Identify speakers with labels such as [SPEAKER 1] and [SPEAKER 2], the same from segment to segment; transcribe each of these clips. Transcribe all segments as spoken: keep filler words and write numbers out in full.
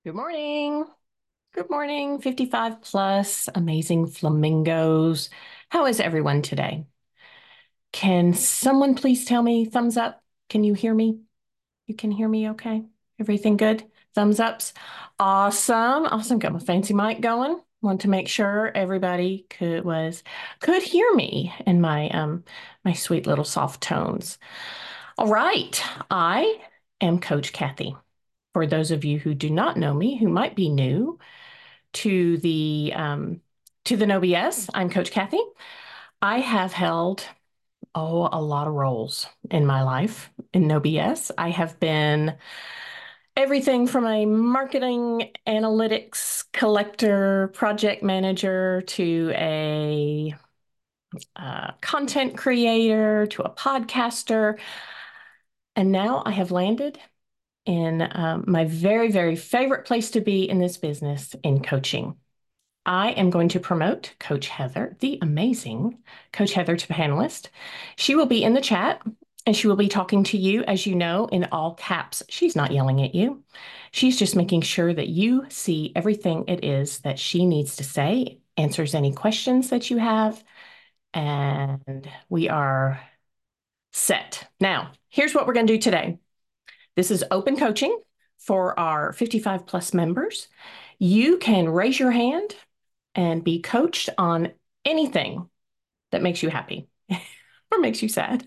[SPEAKER 1] Good morning. Good morning, fifty-five plus, amazing flamingos. How is everyone today? Can someone please tell me thumbs up? Can you hear me? You can hear me okay? Everything good? Thumbs ups? Awesome. Awesome. Got my fancy mic going. Want to make sure everybody could was could hear me in my um my sweet little soft tones. All right. I am Coach Kathy. For those of you who do not know me, who might be new, to the um, to the No B S. I'm Coach Kathy. I have held oh a lot of roles in my life in No B S. I have been everything from a marketing analytics collector, project manager to a uh, content creator to a podcaster, and now I have landed in um, my very very favorite place to be in this business in coaching. I am going to promote Coach Heather, the amazing Coach Heather, to panelist. She will be in the chat and she will be talking to you, as you know, in all caps. She's not yelling at you. She's just making sure that you see everything it is that she needs to say, answers any questions that you have, and we are set. Now, here's what we're going to do today. This is open coaching for our fifty-five plus members. You can raise your hand and be coached on anything that makes you happy or makes you sad.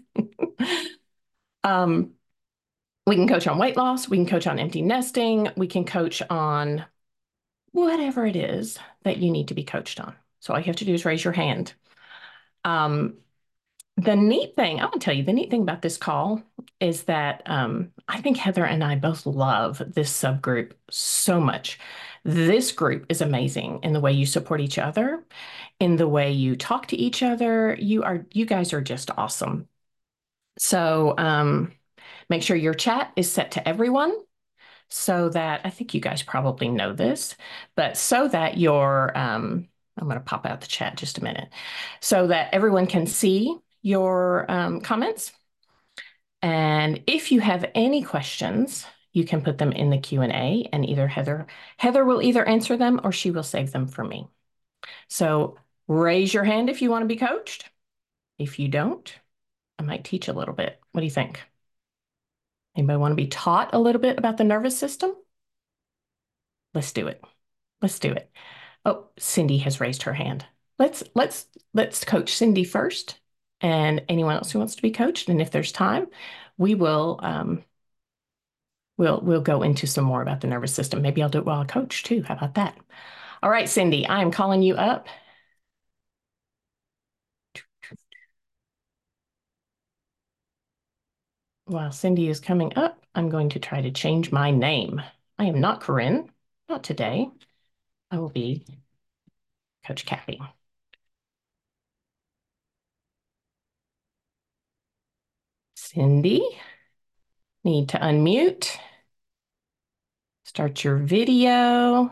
[SPEAKER 1] um, we can coach on weight loss. We can coach on empty nesting. We can coach on whatever it is that you need to be coached on. So all you have to do is raise your hand. Um, the neat thing, I want to tell you, the neat thing about this call is that um, I think Heather and I both love this subgroup so much. This group is amazing in the way you support each other, in the way you talk to each other. You are, you guys are just awesome. So um, make sure your chat is set to everyone so that I think you guys probably know this, but so that your, um, I'm going to pop out the chat just a minute, so that everyone can see your um, comments. And if you have any questions, you can put them in the Q and A, and either Heather, Heather will either answer them or she will save them for me. So raise your hand if you want to be coached. If you don't, I might teach a little bit. What do you think? Anybody want to be taught a little bit about the nervous system? Let's do it. Let's do it. Oh, Cindy has raised her hand. Let's let's let's coach Cindy first, and anyone else who wants to be coached. And if there's time, we will um, we'll we'll go into some more about the nervous system. Maybe I'll do it while I coach too. How about that? All right, Cindy, I am calling you up. While Cindy is coming up, I'm going to try to change my name. I am not Corinne, not today. I will be Coach Kathy. Cindy, need to unmute. Start your video.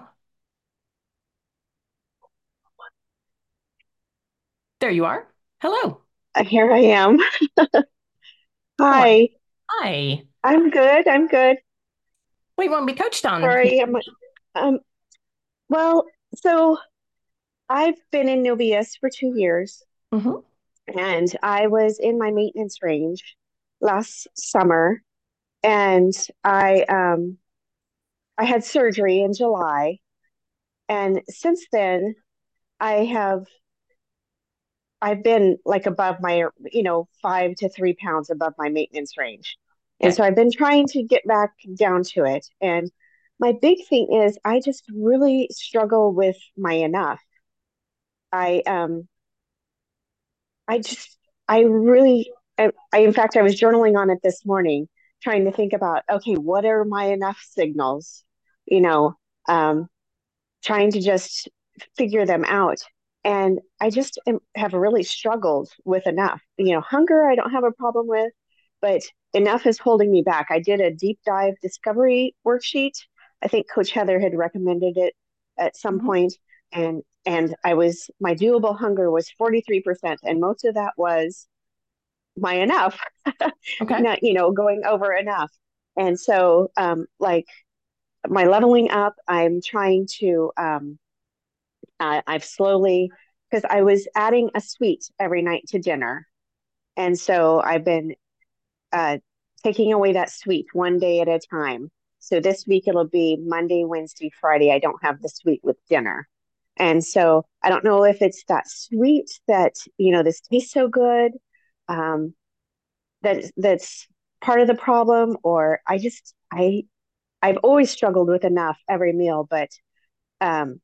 [SPEAKER 1] There you are. Hello.
[SPEAKER 2] Uh, Here I am.
[SPEAKER 1] How are you?
[SPEAKER 2] Hi.
[SPEAKER 1] Hi.
[SPEAKER 2] I'm good. I'm good.
[SPEAKER 1] What do you want to be coached on?
[SPEAKER 2] Sorry. I'm um well, so I've been in No B S for two years
[SPEAKER 1] Mm-hmm.
[SPEAKER 2] and I was in my maintenance range last summer and I um I had surgery in July, and since then I have I've been like above my, you know, five to three pounds above my maintenance range. And
[SPEAKER 1] Okay.
[SPEAKER 2] so I've been trying to get back down to it. And my big thing is I just really struggle with my enough. I um I just I really I, I in fact I was journaling on it this morning, trying to think about, okay, what are my enough signals? You know, um, trying to just figure them out. And I just am, have really struggled with enough. You know, hunger, I don't have a problem with, but enough is holding me back. I did a deep dive discovery worksheet. I think Coach Heather had recommended it at some
[SPEAKER 1] Mm-hmm.
[SPEAKER 2] point, and and I was my doable hunger was forty-three percent, and most of that was my enough,
[SPEAKER 1] Okay.
[SPEAKER 2] not, you know, going over enough. And so, um, like my leveling up. I'm trying to, um, uh, I've slowly, because I was adding a sweet every night to dinner. And so I've been uh, taking away that sweet one day at a time. So this week it'll be Monday, Wednesday, Friday. I don't have the sweet with dinner. And so I don't know if it's that sweet that, you know, this tastes so good, um, that that's part of the problem, or I just I I've always struggled with enough every meal, but um,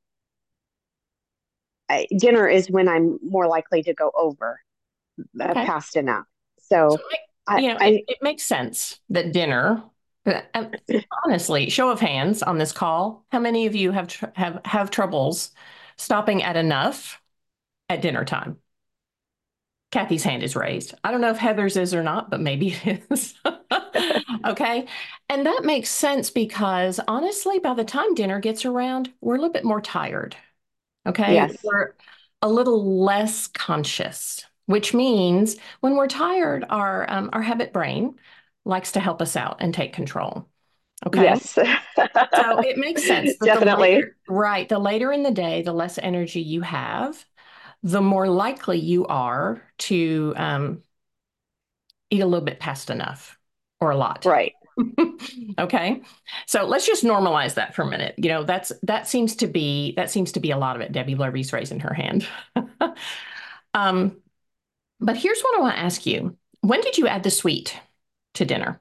[SPEAKER 2] I, dinner is when I'm more likely to go over uh,
[SPEAKER 1] Okay.
[SPEAKER 2] past enough.
[SPEAKER 1] So,
[SPEAKER 2] So
[SPEAKER 1] like,
[SPEAKER 2] I
[SPEAKER 1] you know, it,
[SPEAKER 2] I
[SPEAKER 1] it makes sense that dinner, uh, uh, honestly, show of hands on this call, how many of you have tr have have troubles stopping at enough at dinner time? Kathy's hand is raised. I don't know if Heather's is or not, but maybe it is. Okay. And that makes sense because honestly, by the time dinner gets around, we're a little bit more tired. Okay.
[SPEAKER 2] yes,
[SPEAKER 1] We're a little less conscious, which means when we're tired, our um, our habit brain likes to help us out and take control. Okay.
[SPEAKER 2] yes,
[SPEAKER 1] So it makes sense that the
[SPEAKER 2] definitely
[SPEAKER 1] later, right, the later in the day, the less energy you have, the more likely you are to um, eat a little bit past enough or a lot.
[SPEAKER 2] right.
[SPEAKER 1] Okay. So let's just normalize that for a minute. You know, that's that seems to be that seems to be a lot of it. Debbie Levy's raising her hand. um, but here's what I want to ask you. When did you add the sweet to dinner?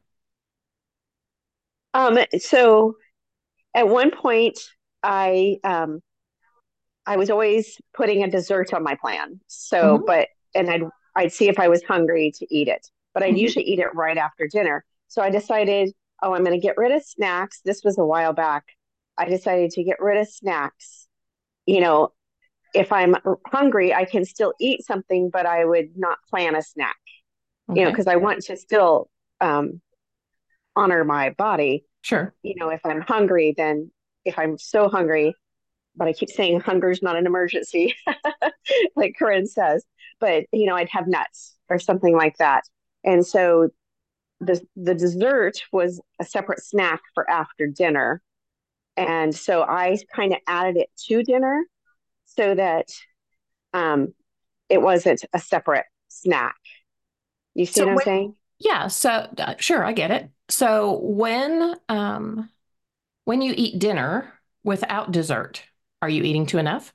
[SPEAKER 2] Um, so at one point, I um, I was always putting a dessert on my plan. So,
[SPEAKER 1] Hmm.
[SPEAKER 2] but and I'd I'd see if I was hungry to eat it, but I'd
[SPEAKER 1] Hmm.
[SPEAKER 2] usually eat it right after dinner. So I decided, oh, I'm going to get rid of snacks. This was a while back. I decided to get rid of snacks. You know, if I'm hungry, I can still eat something, but I would not plan a snack. You know,
[SPEAKER 1] Okay.
[SPEAKER 2] because I want to still um, honor my body.
[SPEAKER 1] Sure.
[SPEAKER 2] You know, if I'm hungry, then if I'm so hungry, but I keep saying hunger is not an emergency, like Corinne says. But you know, I'd have nuts or something like that. And so the the dessert was a separate snack for after dinner. And so I kind of added it to dinner so that um, it wasn't a separate snack. You see
[SPEAKER 1] So
[SPEAKER 2] what I'm
[SPEAKER 1] when,
[SPEAKER 2] saying?
[SPEAKER 1] yeah, so uh, sure, I get it. So when um when you eat dinner without dessert, are you eating to enough?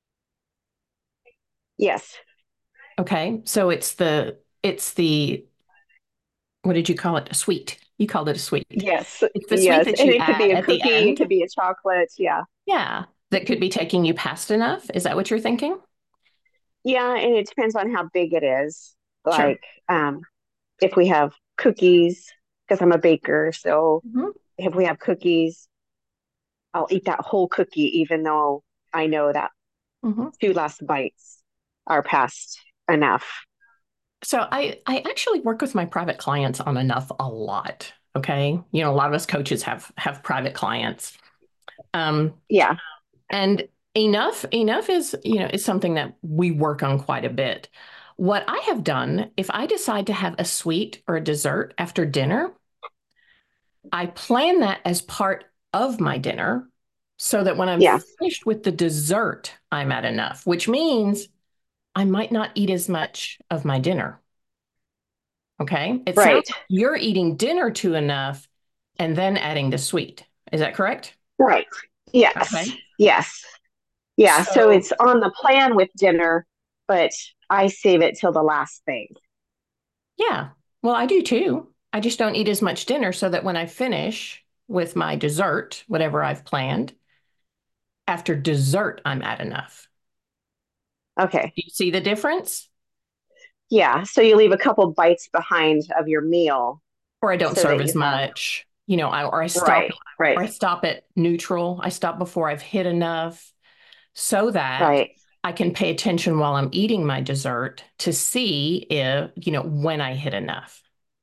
[SPEAKER 2] Yes.
[SPEAKER 1] Okay. So it's the it's the what did you call it? A sweet. You called it a sweet.
[SPEAKER 2] Yes.
[SPEAKER 1] It's the sweet
[SPEAKER 2] Yes.
[SPEAKER 1] that
[SPEAKER 2] And
[SPEAKER 1] you
[SPEAKER 2] it could be
[SPEAKER 1] add
[SPEAKER 2] a
[SPEAKER 1] at the
[SPEAKER 2] cookie, it
[SPEAKER 1] end.
[SPEAKER 2] could be a chocolate. Yeah.
[SPEAKER 1] Yeah. That could be taking you past enough. Is that what you're thinking?
[SPEAKER 2] Yeah. And it depends on how big it is.
[SPEAKER 1] Sure.
[SPEAKER 2] Like, um, if we have cookies, because I'm a baker. So
[SPEAKER 1] Hmm.
[SPEAKER 2] if we have cookies, I'll eat that whole cookie, even though I know that
[SPEAKER 1] Hmm.
[SPEAKER 2] two last bites are past enough.
[SPEAKER 1] So I I actually work with my private clients on enough a lot. Okay. You know, a lot of us coaches have have private clients. Um,
[SPEAKER 2] Yeah.
[SPEAKER 1] and enough, enough is, you know, is something that we work on quite a bit. What I have done, if I decide to have a sweet or a dessert after dinner, I plan that as part of my dinner so that when I'm
[SPEAKER 2] Yeah.
[SPEAKER 1] finished with the dessert, I'm at enough, which means I might not eat as much of my dinner. Okay. It sounds
[SPEAKER 2] Right.
[SPEAKER 1] like you're eating dinner to enough and then adding the sweet. Is that correct?
[SPEAKER 2] Right. Yes.
[SPEAKER 1] Okay.
[SPEAKER 2] Yes. Yeah. So
[SPEAKER 1] So,
[SPEAKER 2] it's on the plan with dinner, but I save it till the last thing.
[SPEAKER 1] yeah. Well, I do too. I just don't eat as much dinner so that when I finish with my dessert, whatever I've planned, after dessert, I'm at enough.
[SPEAKER 2] Okay.
[SPEAKER 1] Do you see the difference?
[SPEAKER 2] Yeah. So you leave a couple bites behind of your meal
[SPEAKER 1] Or I don't
[SPEAKER 2] so
[SPEAKER 1] serve
[SPEAKER 2] that you
[SPEAKER 1] as
[SPEAKER 2] have,
[SPEAKER 1] much, you know, I, or I stop,
[SPEAKER 2] right. Right.
[SPEAKER 1] or I stop at neutral. I stop before I've hit enough so that
[SPEAKER 2] Right.
[SPEAKER 1] I can pay attention while I'm eating my dessert to see if, you know, when I hit enough.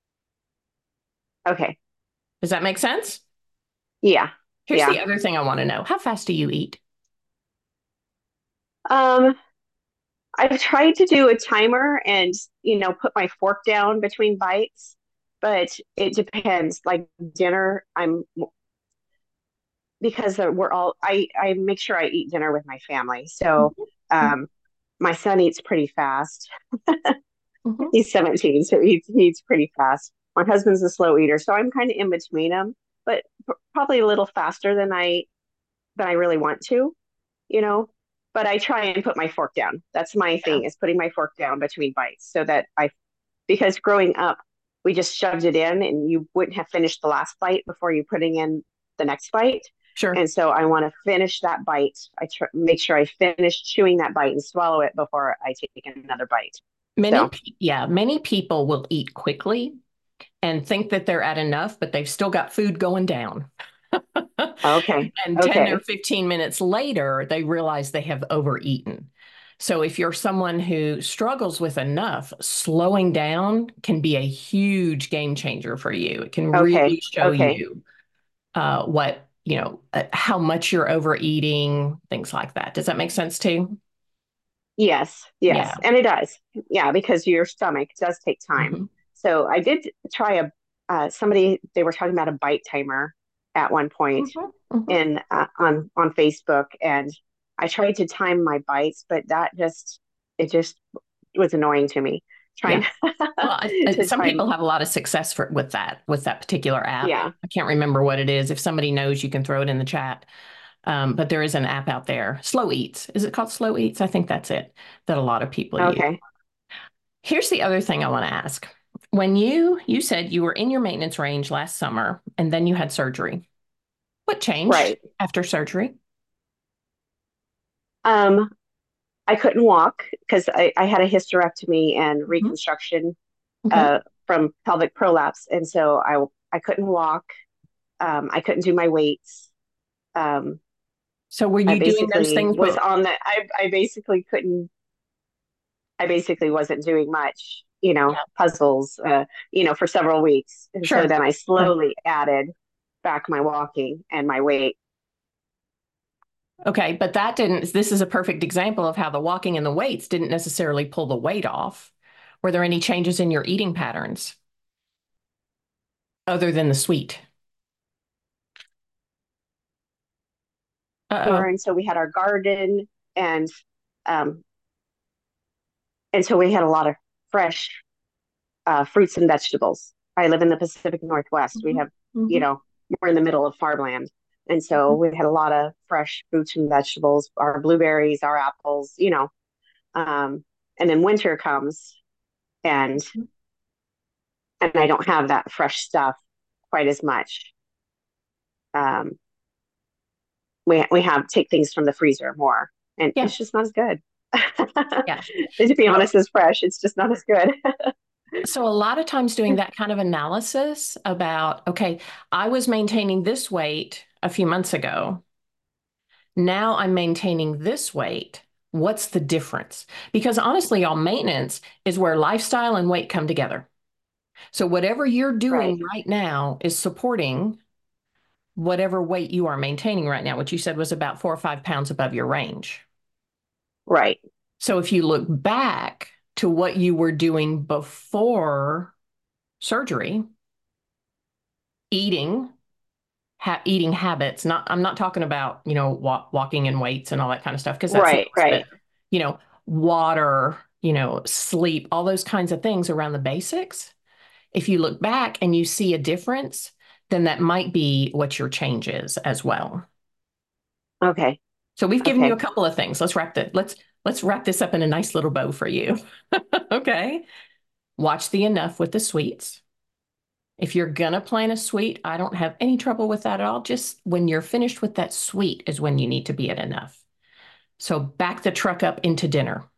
[SPEAKER 2] Okay.
[SPEAKER 1] Does that make sense?
[SPEAKER 2] Yeah.
[SPEAKER 1] Here's
[SPEAKER 2] Yeah.
[SPEAKER 1] the other thing I want to know. How fast do you eat?
[SPEAKER 2] Um, I've tried to do a timer and, you know, put my fork down between bites, but it depends. Like dinner, I'm because we're all I I make sure I eat dinner with my family. So
[SPEAKER 1] Mhm.
[SPEAKER 2] um my son eats pretty fast.
[SPEAKER 1] Mhm.
[SPEAKER 2] He's seventeen, so he, he eats pretty fast. My husband's a slow eater, so I'm kind of in between them, but p- probably a little faster than I than I really want to, you know. But I try and put my fork down. That's my
[SPEAKER 1] Yeah,
[SPEAKER 2] thing, is putting my fork down between bites so that I, because growing up, we just shoved it in and you wouldn't have finished the last bite before you putting in the next bite.
[SPEAKER 1] sure.
[SPEAKER 2] And so I want to finish that bite. I tr- make sure I finish chewing that bite and swallow it before I take another bite.
[SPEAKER 1] Many,
[SPEAKER 2] So,
[SPEAKER 1] pe- yeah, many people will eat quickly and think that they're at enough, but they've still got food going down.
[SPEAKER 2] okay,
[SPEAKER 1] And ten or
[SPEAKER 2] okay,
[SPEAKER 1] fifteen minutes later, they realize they have overeaten. So if you're someone who struggles with enough, slowing down can be a huge game changer for you. It can
[SPEAKER 2] okay,
[SPEAKER 1] really show
[SPEAKER 2] okay.
[SPEAKER 1] you uh, what, you know, uh, how much you're overeating, things like that. Does that make sense too?
[SPEAKER 2] Yes, yes,
[SPEAKER 1] Yeah.
[SPEAKER 2] and it does. Yeah, because your stomach does take time.
[SPEAKER 1] Hmm.
[SPEAKER 2] So I did try a uh, somebody they were talking about a bite timer at one point
[SPEAKER 1] Hmm. Hmm.
[SPEAKER 2] in uh, on on Facebook, and I tried to time my bites, but that just it just was annoying to me. Trying
[SPEAKER 1] Yeah. Well, I, I-
[SPEAKER 2] to
[SPEAKER 1] some
[SPEAKER 2] time,
[SPEAKER 1] people have a lot of success for, with that, with that particular app.
[SPEAKER 2] yeah,
[SPEAKER 1] I can't remember what it is. If somebody knows, you can throw it in the chat. Um, but there is an app out there, Slow Eats. Is it called Slow Eats? I think that's it, that a lot of people use.
[SPEAKER 2] okay,
[SPEAKER 1] Here's the other thing I want to ask. When you you said you were in your maintenance range last summer and then you had surgery, what changed
[SPEAKER 2] right.
[SPEAKER 1] after surgery?
[SPEAKER 2] Um, I couldn't walk because I, I had a hysterectomy and
[SPEAKER 1] Mhm.
[SPEAKER 2] reconstruction
[SPEAKER 1] Okay.
[SPEAKER 2] uh, from pelvic prolapse, and so I I couldn't walk. Um, I couldn't do my weights. Um,
[SPEAKER 1] So were
[SPEAKER 2] I
[SPEAKER 1] you doing those
[SPEAKER 2] basically
[SPEAKER 1] things
[SPEAKER 2] was
[SPEAKER 1] with,
[SPEAKER 2] on the. I I basically couldn't. I basically wasn't doing much. You know,
[SPEAKER 1] yeah,
[SPEAKER 2] puzzles. Uh, you know, for several weeks, and so
[SPEAKER 1] sure.
[SPEAKER 2] then I
[SPEAKER 1] Sure.
[SPEAKER 2] slowly added back my walking and my weight.
[SPEAKER 1] Okay, but that didn't, this is a perfect example of how the walking and the weights didn't necessarily pull the weight off. Were there any changes in your eating patterns other than the sweet? Uh-oh.
[SPEAKER 2] And so we had our garden, and um, and so we had a lot of fresh uh, fruits and vegetables. I live in the Pacific Northwest. We
[SPEAKER 1] Mhm.
[SPEAKER 2] have, you
[SPEAKER 1] Mhm.
[SPEAKER 2] know, we're in the middle of farmland. And so
[SPEAKER 1] Mhm.
[SPEAKER 2] we had a lot of fresh fruits and vegetables, our blueberries, our apples, you know. Um, and then winter comes and and I don't have that fresh stuff quite as much. Um, we we have take things from the freezer more, and
[SPEAKER 1] Yeah.
[SPEAKER 2] it's just not as good.
[SPEAKER 1] Yeah.
[SPEAKER 2] To be
[SPEAKER 1] So
[SPEAKER 2] honest, as fresh, it's just not as good.
[SPEAKER 1] So a lot of times doing that kind of analysis about, okay, I was maintaining this weight a few months ago. Now I'm maintaining this weight. What's the difference? Because honestly, y'all, maintenance is where lifestyle and weight come together. So whatever you're
[SPEAKER 2] Right,
[SPEAKER 1] doing right now is supporting whatever weight you are maintaining right now, which you said was about four or five pounds above your range.
[SPEAKER 2] right,
[SPEAKER 1] So if you look back to what you were doing before surgery, eating, ha eating habits. Not, I'm not talking about, you know, wa walking and weights and all that kind of stuff, because that's
[SPEAKER 2] right,
[SPEAKER 1] nice, but,
[SPEAKER 2] right.
[SPEAKER 1] you know, water, you know, sleep, all those kinds of things around the basics. If you look back and you see a difference, then that might be what your change is as well.
[SPEAKER 2] Okay,
[SPEAKER 1] So we've given you a
[SPEAKER 2] okay,
[SPEAKER 1] couple of things. Let's wrap that. Let's let's wrap this up in a nice little bow for you. Okay. Watch the enough with the sweets. If you're gonna plan a suite, I don't have any trouble with that at all. Just when you're finished with that suite is when you need to be at enough. So back the truck up into dinner.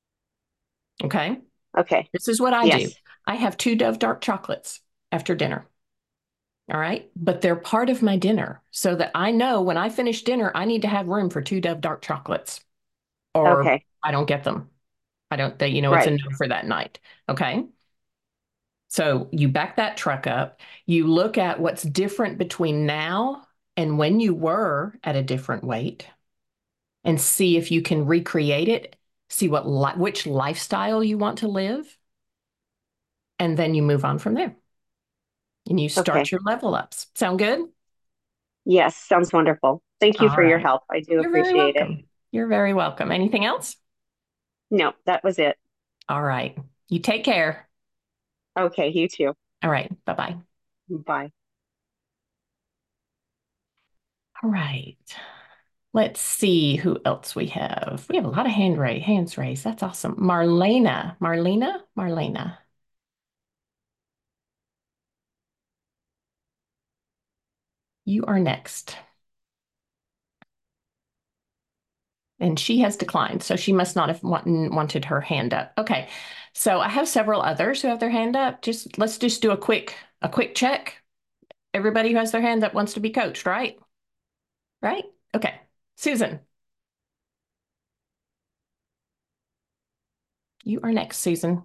[SPEAKER 1] Okay.
[SPEAKER 2] okay.
[SPEAKER 1] This is what I do.
[SPEAKER 2] Yes.
[SPEAKER 1] I have two Dove dark chocolates after dinner. All right. But they're part of my dinner so that I know when I finish dinner, I need to have room for two Dove dark chocolates or
[SPEAKER 2] Okay.
[SPEAKER 1] I don't get them. I don't, they, you know, it's a
[SPEAKER 2] Right.
[SPEAKER 1] no for that night. Okay. So you back that truck up, you look at what's different between now and when you were at a different weight and see if you can recreate it, see what li which lifestyle you want to live, and then you move on from there and you start
[SPEAKER 2] Okay.
[SPEAKER 1] your level ups. Sound good?
[SPEAKER 2] Yes, sounds wonderful. Thank you
[SPEAKER 1] All
[SPEAKER 2] for your
[SPEAKER 1] right.
[SPEAKER 2] help. I do
[SPEAKER 1] You're very
[SPEAKER 2] appreciate it.
[SPEAKER 1] welcome. You're very welcome. Anything else?
[SPEAKER 2] No, that was it.
[SPEAKER 1] All right. You take care.
[SPEAKER 2] Okay, you too.
[SPEAKER 1] All right. Bye-bye.
[SPEAKER 2] Bye.
[SPEAKER 1] All right. Let's see who else we have. We have a lot of hand raise, hands raised. That's awesome. Marlena. Marlena? Marlena. You are next. And she has declined, so she must not have want, wanted her hand up. Okay. So I have several others who have their hand up. Just let's just do a quick a quick check. Everybody who has their hand up wants to be coached, right? Right? Okay. Susan, you are next, Susan.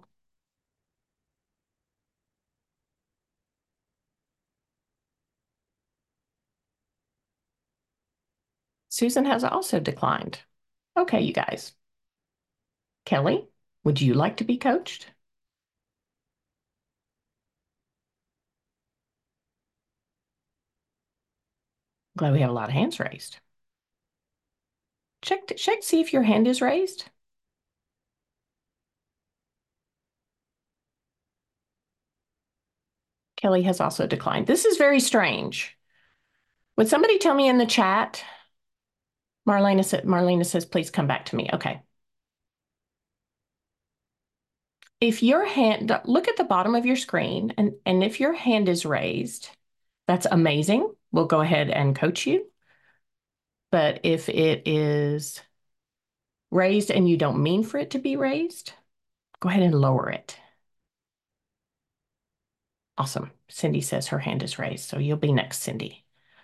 [SPEAKER 1] Susan has also declined. Okay, you guys. Kelly, would you like to be coached? Glad we have a lot of hands raised. Check to, check see if your hand is raised. Kelly has also declined. This is very strange. Would somebody tell me in the chat? Marlena, sa- Marlena says, please come back to me. Okay. If your hand, look at the bottom of your screen, and, and if your hand is raised, that's amazing. We'll go ahead and coach you. But if it is raised and you don't mean for it to be raised, go ahead and lower it. Awesome. Cindy says her hand is raised, so you'll be next, Cindy.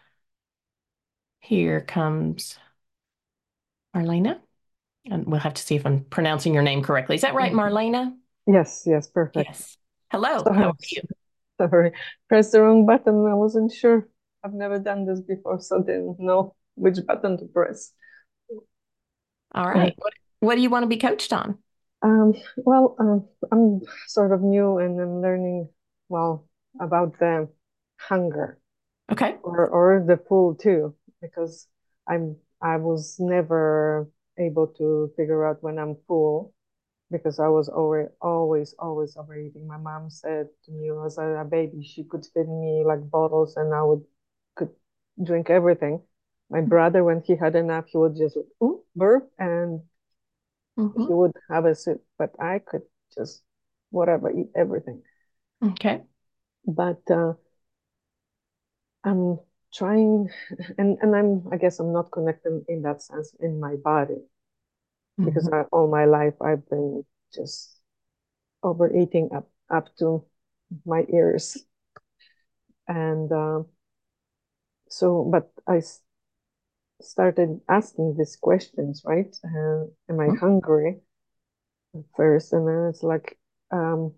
[SPEAKER 1] Here comes Marlena, and we'll have to see if I'm pronouncing your name correctly. Is that right, Marlena?
[SPEAKER 3] Yes, yes, perfect.
[SPEAKER 1] Yes. Hello, how
[SPEAKER 3] Sorry,
[SPEAKER 1] are you?
[SPEAKER 3] sorry. Press the wrong button. I wasn't sure. I've never done this before, so didn't know which button to press.
[SPEAKER 1] All
[SPEAKER 3] Uh,
[SPEAKER 1] right. What, what do you want to be coached on?
[SPEAKER 3] um, well, um, I'm sort of new and I'm learning, well, about the hunger
[SPEAKER 1] Okay.
[SPEAKER 3] or or the pull too, because I'm I was never able to figure out when I'm full because I was always, always, always overeating. My mom said to me as a, a baby, she could feed me like bottles and I would could drink everything. My brother, when he had enough, he would just ooh, burp and he
[SPEAKER 1] Mm-hmm.
[SPEAKER 3] would have a sip, but I could just whatever, eat everything.
[SPEAKER 1] Okay.
[SPEAKER 3] But uh, I'm trying, and, and I'm, I guess I'm not connected in that sense in my body because
[SPEAKER 1] Mm-hmm.
[SPEAKER 3] I, all my life I've been just overeating up up to my ears. And uh, so, but I s- started asking these questions, right? Uh, am I hungry first? And then it's like, um,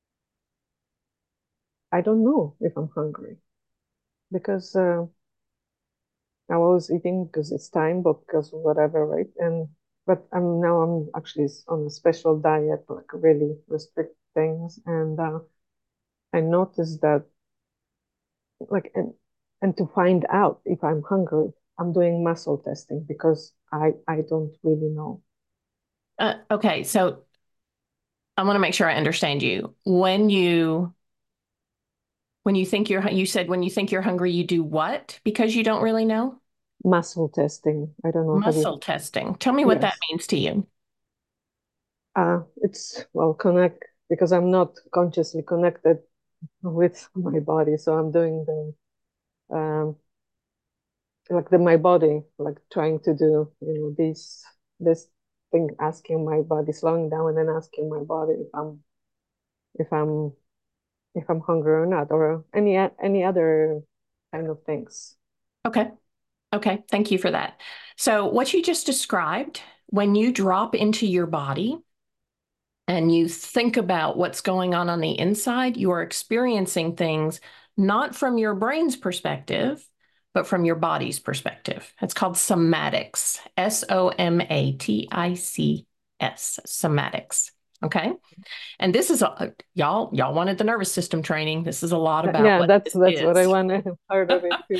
[SPEAKER 3] I don't know if I'm hungry because uh, I was eating because it's time, but because whatever, right? And but I'm now I'm actually on a special diet, like really restrict things, and uh, I noticed that like and and to find out if I'm hungry, I'm doing muscle testing because I I don't really know.
[SPEAKER 1] Uh, okay, so I want to make sure I understand you. When you when you think you're you said when you think you're hungry, you do what? Because you don't really know?
[SPEAKER 3] Muscle testing. I don't know. Have
[SPEAKER 1] Muscle
[SPEAKER 3] you?
[SPEAKER 1] testing. Tell me what that
[SPEAKER 3] Yes.
[SPEAKER 1] means to you.
[SPEAKER 3] Uh, it's well connect because I'm not consciously connected with my body, so I'm doing the um like the my body like trying to do you know this this thing, asking my body, slowing down and then asking my body if I'm if I'm if I'm hungry or not, or any any other kind of things.
[SPEAKER 1] Okay. Okay. Thank you for that. So, what you just described, when you drop into your body and you think about what's going on on the inside, you are experiencing things not from your brain's perspective, but from your body's perspective. It's called somatics, S O M A T I C S, somatics. Okay. And this is a, y'all, y'all wanted the nervous system training. This is a lot about
[SPEAKER 3] Yeah,
[SPEAKER 1] what
[SPEAKER 3] that's
[SPEAKER 1] this
[SPEAKER 3] that's what I
[SPEAKER 1] is.
[SPEAKER 3] want part of it too.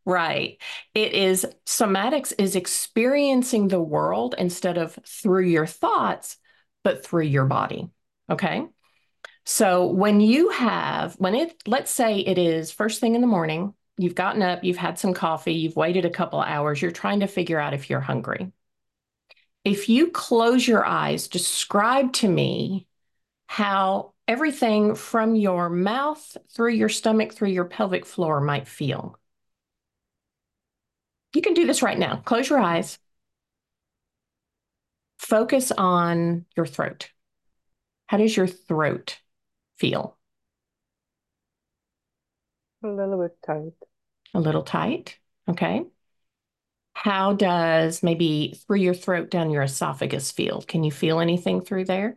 [SPEAKER 1] Right. It is somatics is experiencing the world instead of through your thoughts, but through your body. Okay. So when you have, when it, let's say it is first thing in the morning, you've gotten up, you've had some coffee, you've waited a couple of hours, you're trying to figure out if you're hungry. If you close your eyes, describe to me how everything from your mouth through your stomach, through your pelvic floor might feel. You can do this right now. Close your eyes. Focus on your throat. How does your throat feel?
[SPEAKER 3] A little bit tight.
[SPEAKER 1] A little tight. Okay. How does maybe through your throat down your esophagus feel? Can you feel anything through there?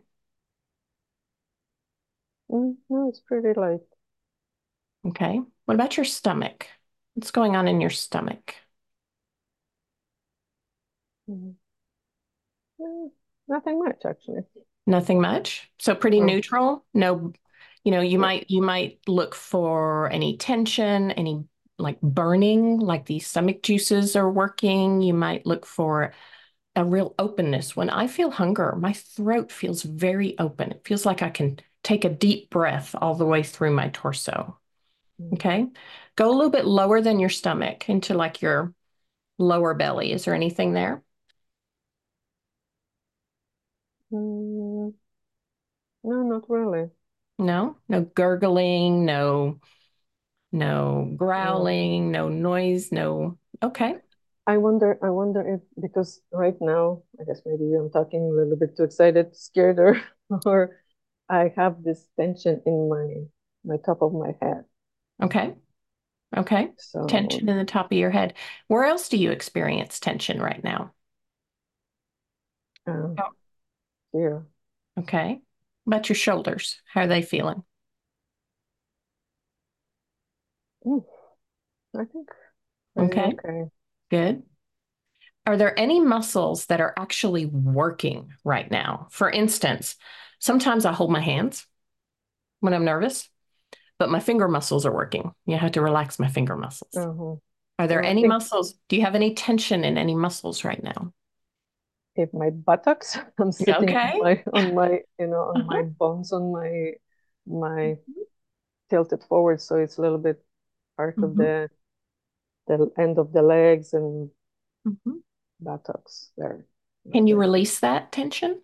[SPEAKER 3] Mm, no, it's pretty light.
[SPEAKER 1] Okay. What about your stomach? What's going on in your stomach?
[SPEAKER 3] Mm. Mm, nothing much, actually.
[SPEAKER 1] Nothing much. So pretty
[SPEAKER 3] Oh,
[SPEAKER 1] neutral. No, you know, you
[SPEAKER 3] yeah.
[SPEAKER 1] might you might look for any tension, any like burning, like the stomach juices are working. You might look for a real openness. When I feel hunger, my throat feels very open. It feels like I can take a deep breath all the way through my torso.
[SPEAKER 3] Mm.
[SPEAKER 1] Okay. Go a little bit lower than your stomach into like your lower belly. Is there anything there?
[SPEAKER 3] Mm, no, not really.
[SPEAKER 1] No, no gurgling, no, no
[SPEAKER 3] Um,
[SPEAKER 1] growling, no noise, no. Okay.
[SPEAKER 3] I wonder, I wonder if because right now, I guess maybe I'm talking a little bit too excited, scared, or or I have this tension in my my top of my head.
[SPEAKER 1] Okay. Okay.
[SPEAKER 3] So
[SPEAKER 1] Tension in the top of your head. Where else do you experience tension right now?
[SPEAKER 3] um,
[SPEAKER 1] Oh.
[SPEAKER 3] here,
[SPEAKER 1] Okay. What about your shoulders? How are they feeling?
[SPEAKER 3] mm, I think pretty
[SPEAKER 1] Okay.
[SPEAKER 3] okay.
[SPEAKER 1] Good. Are there any muscles that are actually working right now? For instance, sometimes I hold my hands when I'm nervous, but my finger muscles are working. You have to relax my finger muscles.
[SPEAKER 3] Uh-huh.
[SPEAKER 1] Are there
[SPEAKER 3] Well, I
[SPEAKER 1] any
[SPEAKER 3] think
[SPEAKER 1] muscles? Do you have any tension in any muscles right now?
[SPEAKER 3] if my buttocks, I'm sitting on
[SPEAKER 1] Okay.
[SPEAKER 3] my on my you know on my
[SPEAKER 1] Uh-huh.
[SPEAKER 3] bones on my my tilted forward, so it's a little bit part of
[SPEAKER 1] Mhm.
[SPEAKER 3] the the end of the legs and
[SPEAKER 1] Mhm.
[SPEAKER 3] buttocks there.
[SPEAKER 1] Can you
[SPEAKER 3] Okay.
[SPEAKER 1] release that tension?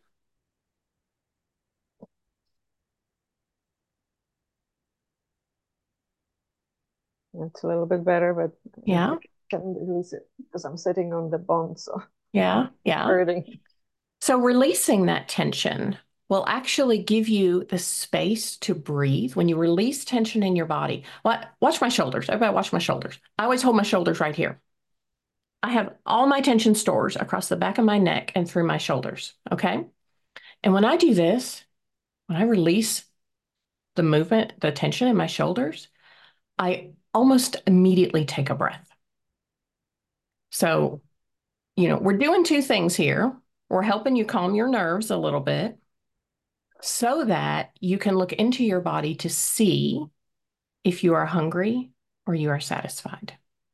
[SPEAKER 3] It's a little bit better, but I don't
[SPEAKER 1] Yeah.
[SPEAKER 3] think I can release it because I'm sitting on the bone, so
[SPEAKER 1] Yeah.
[SPEAKER 3] it's
[SPEAKER 1] Yeah.
[SPEAKER 3] hurting.
[SPEAKER 1] So releasing that tension will actually give you the space to breathe. When you release tension in your body, what? Watch my shoulders. Everybody watch my shoulders. I always hold my shoulders right here. I have all my tension stores across the back of my neck and through my shoulders. Okay. And when I do this, when I release the movement, the tension in my shoulders, I almost immediately take a breath. So, you know, we're doing two things here. We're helping you calm your nerves a little bit so that you can look into your body to see if you are hungry or you are satisfied.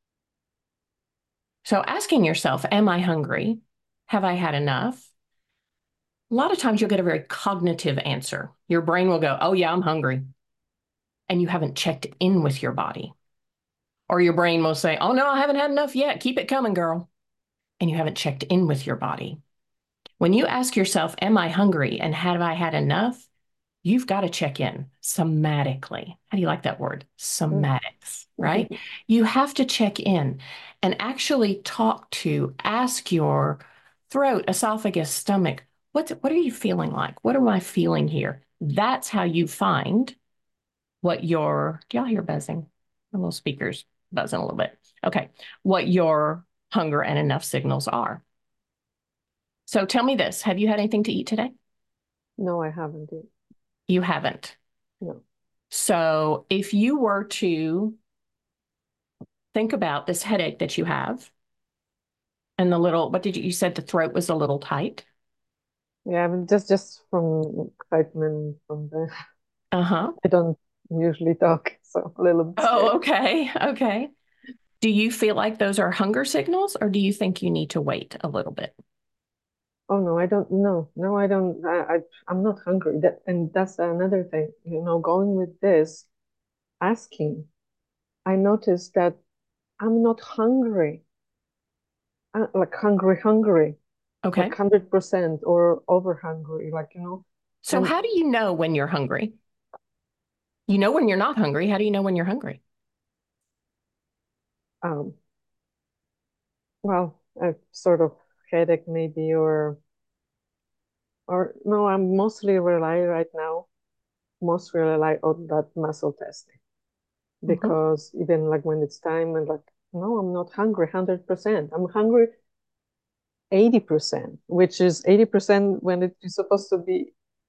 [SPEAKER 1] So, asking yourself, am I hungry? Have I had enough? A lot of times you'll get a very cognitive answer. Your brain will go, oh, yeah, I'm hungry. And you haven't checked in with your body. Or your brain will say, oh, no, I haven't had enough yet. Keep it coming, girl. And you haven't checked in with your body. When you ask yourself, am I hungry and have I had enough? You've got to check in somatically. How do you like that word?
[SPEAKER 3] Mm.
[SPEAKER 1] Somatics, right? You have to check in and actually talk to, ask your throat, esophagus, stomach, what, what are you feeling like? What am I feeling here? That's how you find what your, do y'all hear buzzing? The little speakers buzzing a little bit. Okay. What your hunger and enough signals are. So tell me this, have you had anything to eat today?
[SPEAKER 3] No, I haven't yet.
[SPEAKER 1] You haven't.
[SPEAKER 3] No.
[SPEAKER 1] So if you were to think about this headache that you have and the little, what did you, you said the throat was a little tight?
[SPEAKER 3] Yeah, I mean, just just from excitement from the
[SPEAKER 1] Uh-huh.
[SPEAKER 3] I don't usually talk, so a little bit scared.
[SPEAKER 1] Oh, okay. Okay. Do you feel like those are hunger signals, or do you think you need to wait a little bit?
[SPEAKER 3] Oh no, I don't know. No, I don't. I, I I'm not hungry. That and that's another thing. You know, going with this, asking, I noticed that I'm not hungry. Uh, like hungry, hungry, like
[SPEAKER 1] Okay.
[SPEAKER 3] hundred percent or over hungry. Like you know,
[SPEAKER 1] So
[SPEAKER 3] and
[SPEAKER 1] how do you know when you're hungry? You know when you're not hungry. How do you know when you're hungry?
[SPEAKER 3] um, well, a sort of headache maybe, or or no, I'm mostly rely right now. Mostly rely on that muscle testing
[SPEAKER 1] Mhm.
[SPEAKER 3] because even like when it's time and like no, I'm not hungry hundred percent. I'm hungry eighty percent, which is eighty percent when it is supposed to be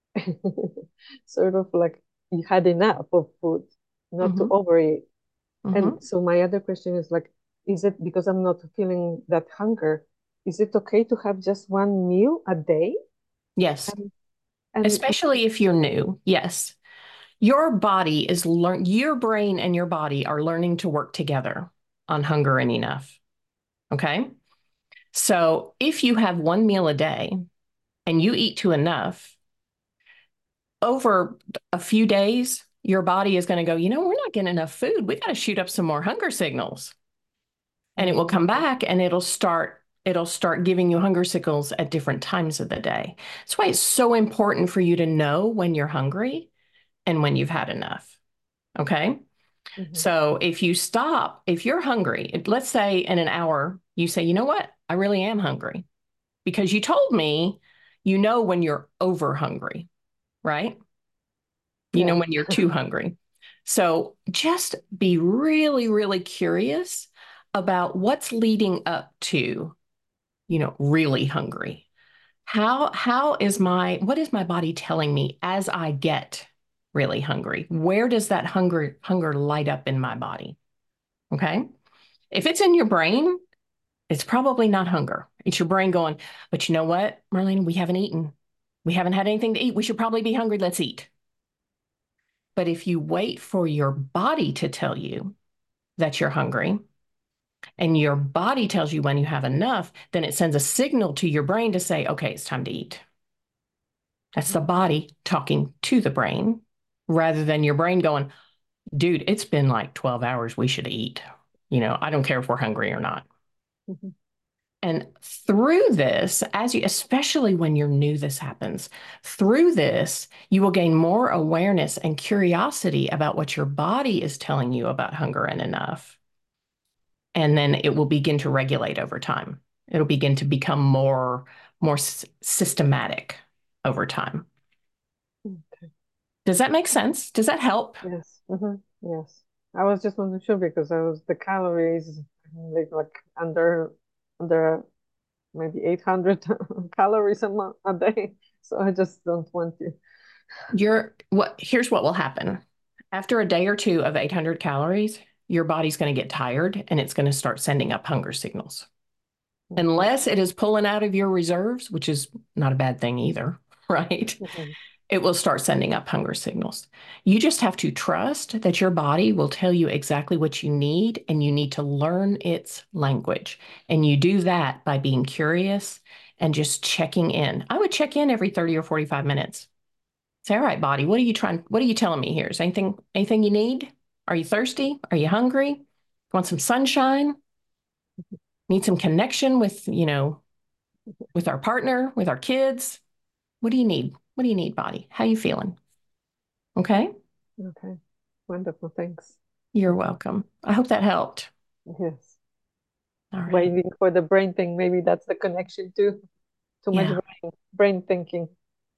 [SPEAKER 3] sort of like you had enough of food, not to
[SPEAKER 1] Mhm.
[SPEAKER 3] overeat. And
[SPEAKER 1] Mhm.
[SPEAKER 3] so my other question is like, is it because I'm not feeling that hunger? Is it okay to have just one meal a day?
[SPEAKER 1] Yes.
[SPEAKER 3] And and
[SPEAKER 1] Especially if you're new. Yes. Your body is learn your brain and your body are learning to work together on hunger and enough. Okay? So, if you have one meal a day and you eat to enough, over a few days, your body is going to go, you know, we're not getting enough food. We got to shoot up some more hunger signals. And it will
[SPEAKER 3] mm,
[SPEAKER 1] come back and it'll start it'll start giving you hunger signals at different times of the day. That's why it's so important for you to know when you're hungry and when you've had enough. Okay?
[SPEAKER 3] mhm,
[SPEAKER 1] So if you stop, if you're hungry, let's say in an hour, you say, you know what? I really am hungry because you told me you know when you're over hungry, right? You know
[SPEAKER 3] yeah.
[SPEAKER 1] when you're too hungry. So just be really, really curious about what's leading up to, you know, really hungry. How how is my what is my body telling me as I get really hungry? Where does that hunger hunger light up in my body? Okay? If it's in your brain, it's probably not hunger. It's your brain going, but you know what, Marlene, we haven't eaten. We haven't had anything to eat. We should probably be hungry. Let's eat. But if you wait for your body to tell you that you're hungry and your body tells you when you have enough, then it sends a signal to your brain to say, okay, it's time to eat. That's
[SPEAKER 3] Mhm,
[SPEAKER 1] the body talking to the brain rather than your brain going, dude, it's been like twelve hours. We should eat. You know, I don't care if we're hungry or not.
[SPEAKER 3] mhm.
[SPEAKER 1] And through this, as you, especially when you're new, this happens. Through this, you will gain more awareness and curiosity about what your body is telling you about hunger and enough. And then it will begin to regulate over time. It'll begin to become more, more s- systematic over time.
[SPEAKER 3] Okay.
[SPEAKER 1] Does that make sense? Does that help?
[SPEAKER 3] Yes. Mhm, yes. I was just not sure because I was the calories like like under under maybe eight hundred calories a month a day. So I just don't want to.
[SPEAKER 1] You're what here's what will happen. After a day or two of eight hundred calories, your body's going to get tired and it's going to start sending up hunger signals.
[SPEAKER 3] Okay.
[SPEAKER 1] Unless it is pulling out of your reserves, which is not a bad thing either, right?
[SPEAKER 3] Mhm,
[SPEAKER 1] It will start sending up hunger signals. You just have to trust that your body will tell you exactly what you need, and you need to learn its language. And you do that by being curious and just checking in. I would check in every thirty or forty-five minutes. Say, all right, body, what are you trying? What are you telling me here? Is anything anything you need? Are you thirsty? Are you hungry? Want some sunshine? Need some connection with, you know, with our partner, with our kids? What do you need? What do you need, body? How you feeling? Okay.
[SPEAKER 3] okay. Wonderful. Thanks.
[SPEAKER 1] You're welcome. I hope that helped.
[SPEAKER 3] Yes.
[SPEAKER 1] All right.
[SPEAKER 3] Waiting for the brain thing. Maybe that's the connection too. Too much
[SPEAKER 1] Yeah.
[SPEAKER 3] brain, brain thinking.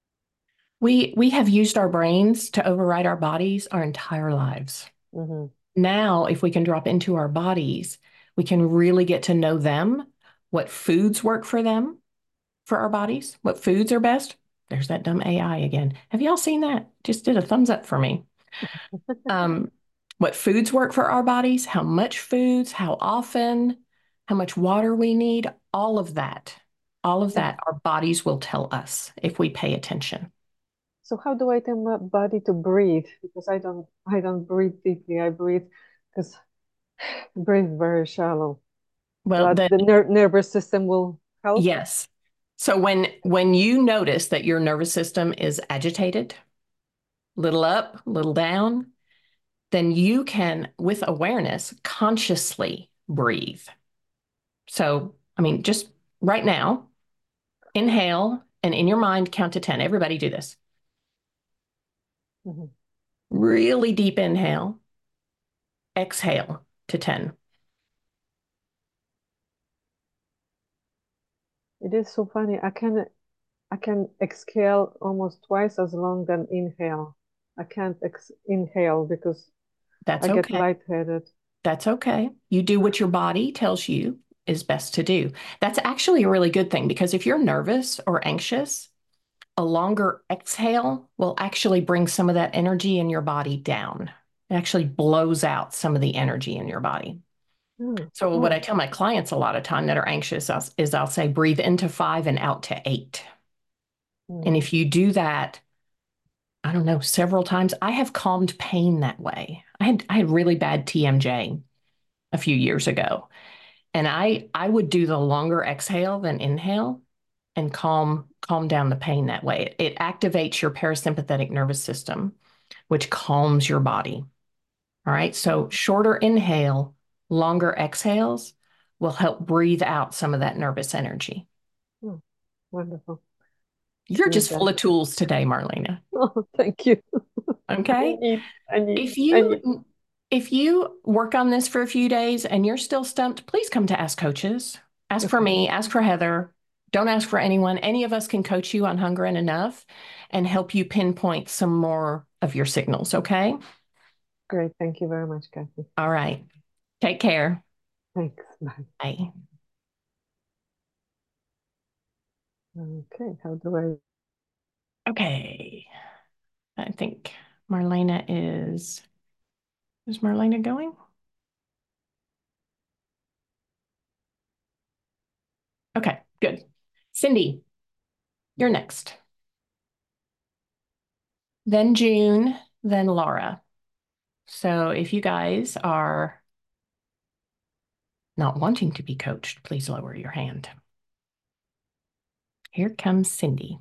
[SPEAKER 1] We we have used our brains to override our bodies our entire lives.
[SPEAKER 3] Hmm.
[SPEAKER 1] Now, if we can drop into our bodies, we can really get to know them, what foods work for them, for our bodies, what foods are best. There's that dumb A I again. Have y'all seen that? Just did a thumbs up for me. Um, what foods work for our bodies, how much foods, how often, how much water we need, all of that, all of
[SPEAKER 3] And
[SPEAKER 1] that, our bodies will tell us if we pay attention.
[SPEAKER 3] so how do I tell my body to breathe? Because I don't I don't breathe deeply. I breathe because Breathe very shallow.
[SPEAKER 1] Well,
[SPEAKER 3] But
[SPEAKER 1] then
[SPEAKER 3] the ner nervous system will help.
[SPEAKER 1] yes. So when when you notice that your nervous system is agitated, little up, little down, then you can, with awareness, consciously breathe. So, I mean, just right now, inhale and in your mind count to ten. Everybody do this.
[SPEAKER 3] Mhm.
[SPEAKER 1] Really deep inhale, exhale to ten.
[SPEAKER 3] It is so funny. I can I can exhale almost twice as long than inhale. I can't ex inhale because
[SPEAKER 1] That's
[SPEAKER 3] I get
[SPEAKER 1] okay.
[SPEAKER 3] lightheaded.
[SPEAKER 1] That's okay. You do what your body tells you is best to do. That's actually a really good thing because if you're nervous or anxious, a longer exhale will actually bring some of that energy in your body down. It actually blows out some of the energy in your body.
[SPEAKER 3] Oh,
[SPEAKER 1] So, what I
[SPEAKER 3] oh.
[SPEAKER 1] tell my clients a lot of time that are anxious is I'll say breathe into five and out to eight. And
[SPEAKER 3] Mm.
[SPEAKER 1] if you do that, I don't know, several times, I have calmed pain that way. I had I had really bad T M J a few years ago. And I I would do the longer exhale than inhale and calm calm down the pain that way. It, it activates your parasympathetic nervous system, which calms your body. All right. So shorter inhale, longer exhales will help breathe out some of that nervous energy.
[SPEAKER 3] Oh, wonderful.
[SPEAKER 1] You're
[SPEAKER 3] Need
[SPEAKER 1] just full
[SPEAKER 3] that.
[SPEAKER 1] of tools today, Marlena.
[SPEAKER 3] Oh, thank you. I
[SPEAKER 1] Okay.
[SPEAKER 3] need, I need,
[SPEAKER 1] If
[SPEAKER 3] I need.
[SPEAKER 1] you if you work on this for a few days and you're still stumped, please come to Ask Coaches. Ask for
[SPEAKER 3] Okay,
[SPEAKER 1] me, ask for Heather. Don't ask for anyone. Any of us can coach you on Hunger and Enough and help you pinpoint some more of your signals. Okay.
[SPEAKER 3] great. Thank you very much, Kathy.
[SPEAKER 1] All right. Take care.
[SPEAKER 3] Thanks. Bye.
[SPEAKER 1] Bye.
[SPEAKER 3] Okay, how do I?
[SPEAKER 1] Okay. I think Marlena is, is Marlena going? Okay, good. Cindy, you're next. Then June, then Laura. So if you guys are not wanting to be coached, please lower your hand. Here comes Cindy.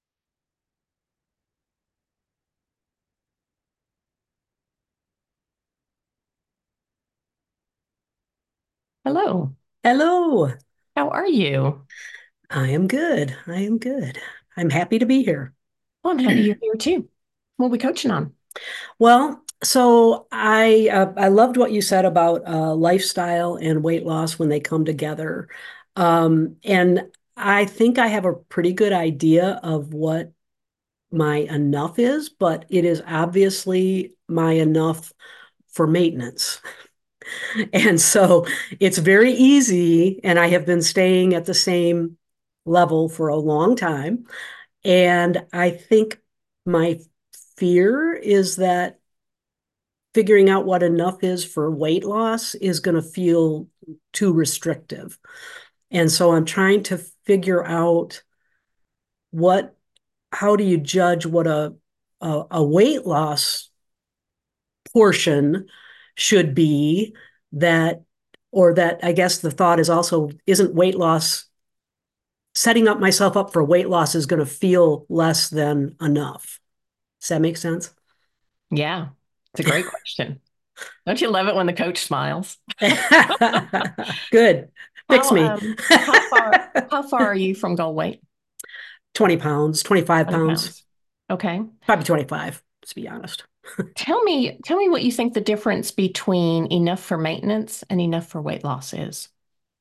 [SPEAKER 1] Hello.
[SPEAKER 4] Hello.
[SPEAKER 1] How are you?
[SPEAKER 4] I am good. I am good. I'm happy to be here.
[SPEAKER 1] Well, I'm happy you're here too. What are we coaching on?
[SPEAKER 4] Well, so I uh, I loved what you said about uh, lifestyle and weight loss when they come together. Um, and I think I have a pretty good idea of what my enough is, but it is obviously my enough for maintenance. And so it's very easy, and I have been staying at the same level for a long time. And I think my fear is that figuring out what enough is for weight loss is going to feel too restrictive. And so I'm trying to figure out what, how do you judge what a, a, a weight loss portion should be that, or that I guess the thought is also, isn't weight loss, setting up myself up for weight loss is going to feel less than enough. Does that make sense?
[SPEAKER 1] Yeah, it's a great question. Don't you love it when the coach smiles?
[SPEAKER 4] Good. Fix
[SPEAKER 1] How
[SPEAKER 4] me.
[SPEAKER 1] um how far how far are you from goal weight?
[SPEAKER 4] twenty pounds, twenty-five
[SPEAKER 1] twenty
[SPEAKER 4] pounds,
[SPEAKER 1] pounds. Okay.
[SPEAKER 4] probably twenty-five, to be honest.
[SPEAKER 1] Tell me, tell me what you think the difference between enough for maintenance and enough for weight loss is.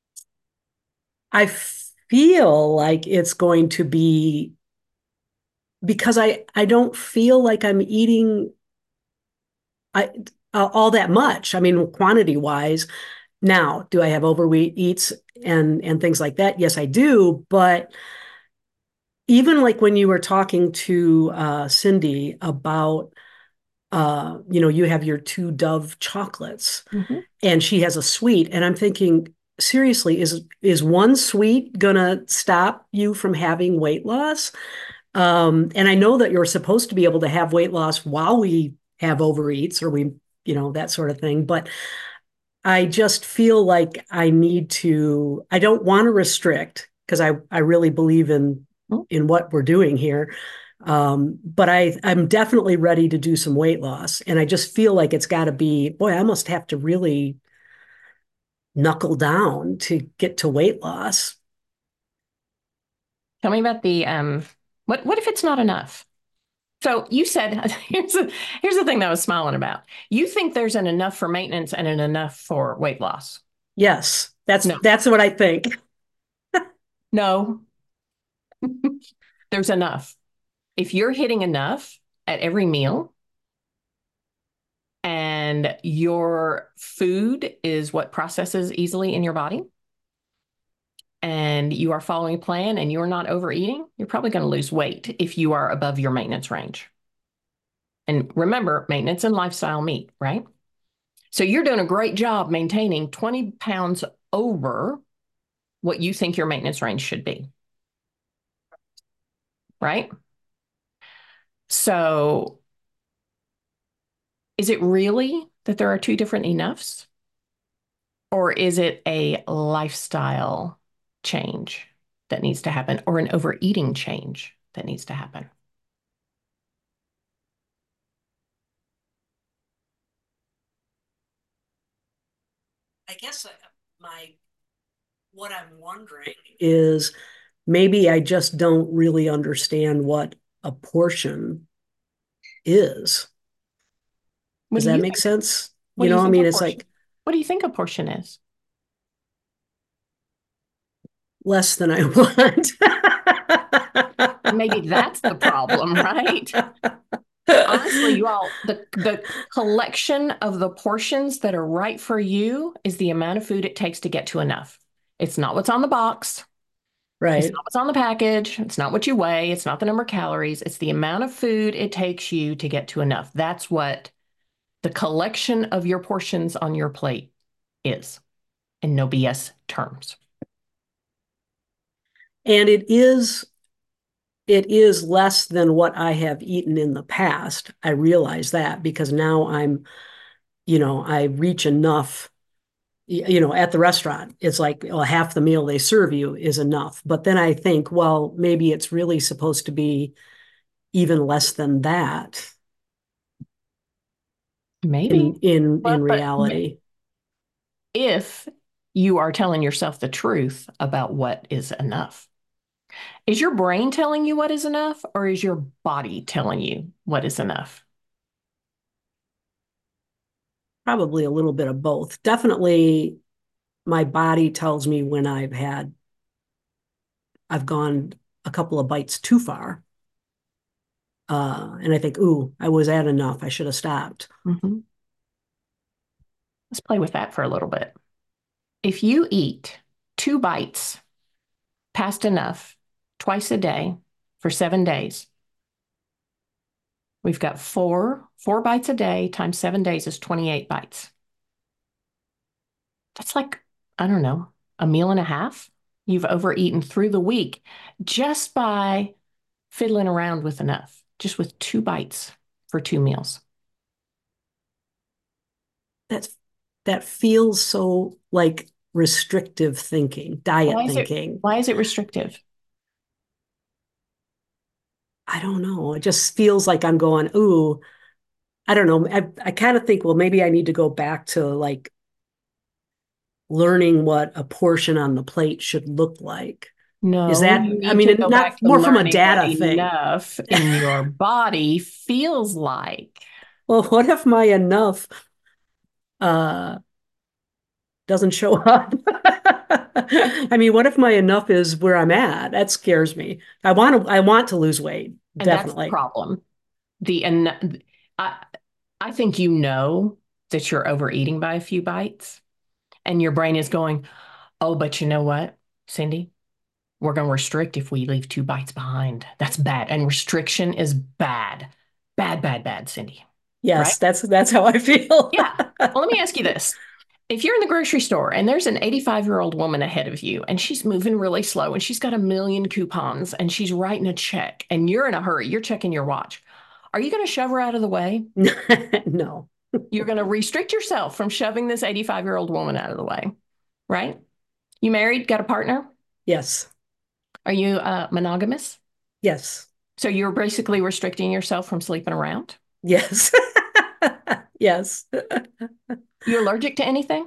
[SPEAKER 4] I feel like it's going to be because I, I don't feel like I'm eating I, uh, all that much. I mean, quantity wise. Now, do I have overweight eats and and things like that? Yes, I do. But even like when you were talking to uh, Cindy about, uh, you know, you have your two Dove chocolates,
[SPEAKER 1] Mhm.
[SPEAKER 4] and she has a sweet, and I'm thinking, seriously, is is one sweet gonna stop you from having weight loss? Um, and I know that you're supposed to be able to have weight loss while we have overeats or we, you know, that sort of thing. But I just feel like I need to, I don't want to restrict because I, I really believe in in what we're doing here. Um, but I, I'm definitely ready to do some weight loss. And I just feel like it's got to be, boy, I must have to really knuckle down to get to weight loss.
[SPEAKER 1] Tell me about the um what what if it's not enough? So you said here's a, here's the thing that I was smiling about. You think there's an enough for maintenance and an enough for weight loss.
[SPEAKER 4] Yes, that's
[SPEAKER 1] No,
[SPEAKER 4] that's what I think.
[SPEAKER 1] no, there's enough. If you're hitting enough at every meal and your food is what processes easily in your body and you are following a plan and you're not overeating, you're probably going to lose weight if you are above your maintenance range. And remember, maintenance and lifestyle meet, right? So you're doing a great job maintaining twenty pounds over what you think your maintenance range should be, right? So is it really that there are two different enoughs? Or is it a lifestyle change that needs to happen or an overeating change that needs to happen?
[SPEAKER 4] I guess my what I'm wondering is maybe I just don't really understand what a portion is.
[SPEAKER 1] What
[SPEAKER 4] Does
[SPEAKER 1] do
[SPEAKER 4] that
[SPEAKER 1] you
[SPEAKER 4] make
[SPEAKER 1] think?
[SPEAKER 4] sense?
[SPEAKER 1] What
[SPEAKER 4] You
[SPEAKER 1] do you
[SPEAKER 4] know, I
[SPEAKER 1] think a
[SPEAKER 4] mean, it's
[SPEAKER 1] portion?
[SPEAKER 4] like
[SPEAKER 1] What do you think a portion is?
[SPEAKER 4] less than I want.
[SPEAKER 1] Maybe that's the problem, right? Honestly, you all, the the collection of the portions that are right for you is the amount of food it takes to get to enough. It's not what's on the box. It's
[SPEAKER 4] Right.
[SPEAKER 1] not what's on the package. It's not what you weigh. It's not the number of calories. It's the amount of food it takes you to get to enough. That's what the collection of your portions on your plate is, in no B S terms.
[SPEAKER 4] And it is it is less than what I have eaten in the past. I realize that because now I'm, you know, I reach enough, you know, at the restaurant. It's like, well, half the meal they serve you is enough. But then I think, well, maybe it's really supposed to be even less than that
[SPEAKER 1] Maybe,
[SPEAKER 4] in in in
[SPEAKER 1] but but
[SPEAKER 4] reality.
[SPEAKER 1] if you are telling yourself the truth about what is enough. Is your brain telling you what is enough, or is your body telling you what is enough?
[SPEAKER 4] Probably a little bit of both. Definitely my body tells me when I've had I've gone a couple of bites too far. Uh, and I think, ooh, I was at enough. I should have stopped.
[SPEAKER 1] Mm-hmm. Let's play with that for a little bit. If you eat two bites past enough twice a day for seven days, we've got four, four bites a day times seven days is twenty-eight bites. That's like, I don't know, a meal and a half. You've overeaten through the week just by fiddling around with enough, just with two bites for two meals.
[SPEAKER 4] That's that feels so like restrictive thinking, diet
[SPEAKER 1] Why is it
[SPEAKER 4] thinking.
[SPEAKER 1] why is it restrictive?
[SPEAKER 4] I don't know. It just feels like I'm going, ooh, I don't know. I, I kind of think, well, maybe I need to go back to like learning what a portion on the plate should look like. Is
[SPEAKER 1] No,
[SPEAKER 4] that,
[SPEAKER 1] you
[SPEAKER 4] I
[SPEAKER 1] need to
[SPEAKER 4] mean,
[SPEAKER 1] go
[SPEAKER 4] not
[SPEAKER 1] back to
[SPEAKER 4] more from a
[SPEAKER 1] learning what
[SPEAKER 4] data thing.
[SPEAKER 1] enough in your body feels like.
[SPEAKER 4] Well, what if my enough uh, doesn't show up? I mean, what if my enough is where I'm at? That scares me. I want to, I want to lose weight,
[SPEAKER 1] And that's the
[SPEAKER 4] definitely.
[SPEAKER 1] problem. The and I I think you know that you're overeating by a few bites, and your brain is going, "Oh, but you know what, Cindy? We're going to restrict if we leave two bites behind. That's bad. And restriction is bad. Bad, bad, bad, Cindy." Right?
[SPEAKER 4] Yes, that's that's how I feel.
[SPEAKER 1] Yeah. Well, let me ask you this. If you're in the grocery store and there's an eighty-five year old woman ahead of you and she's moving really slow and she's got a million coupons and she's writing a check and you're in a hurry, you're checking your watch, are you going to shove her out of the way?
[SPEAKER 4] No.
[SPEAKER 1] You're going to restrict yourself from shoving this eighty-five-year-old woman out of the way, right? You married, got a partner?
[SPEAKER 4] Yes.
[SPEAKER 1] Are you uh, monogamous?
[SPEAKER 4] Yes.
[SPEAKER 1] So you're basically restricting yourself from sleeping around?
[SPEAKER 4] Yes. Yes.
[SPEAKER 1] You allergic to anything?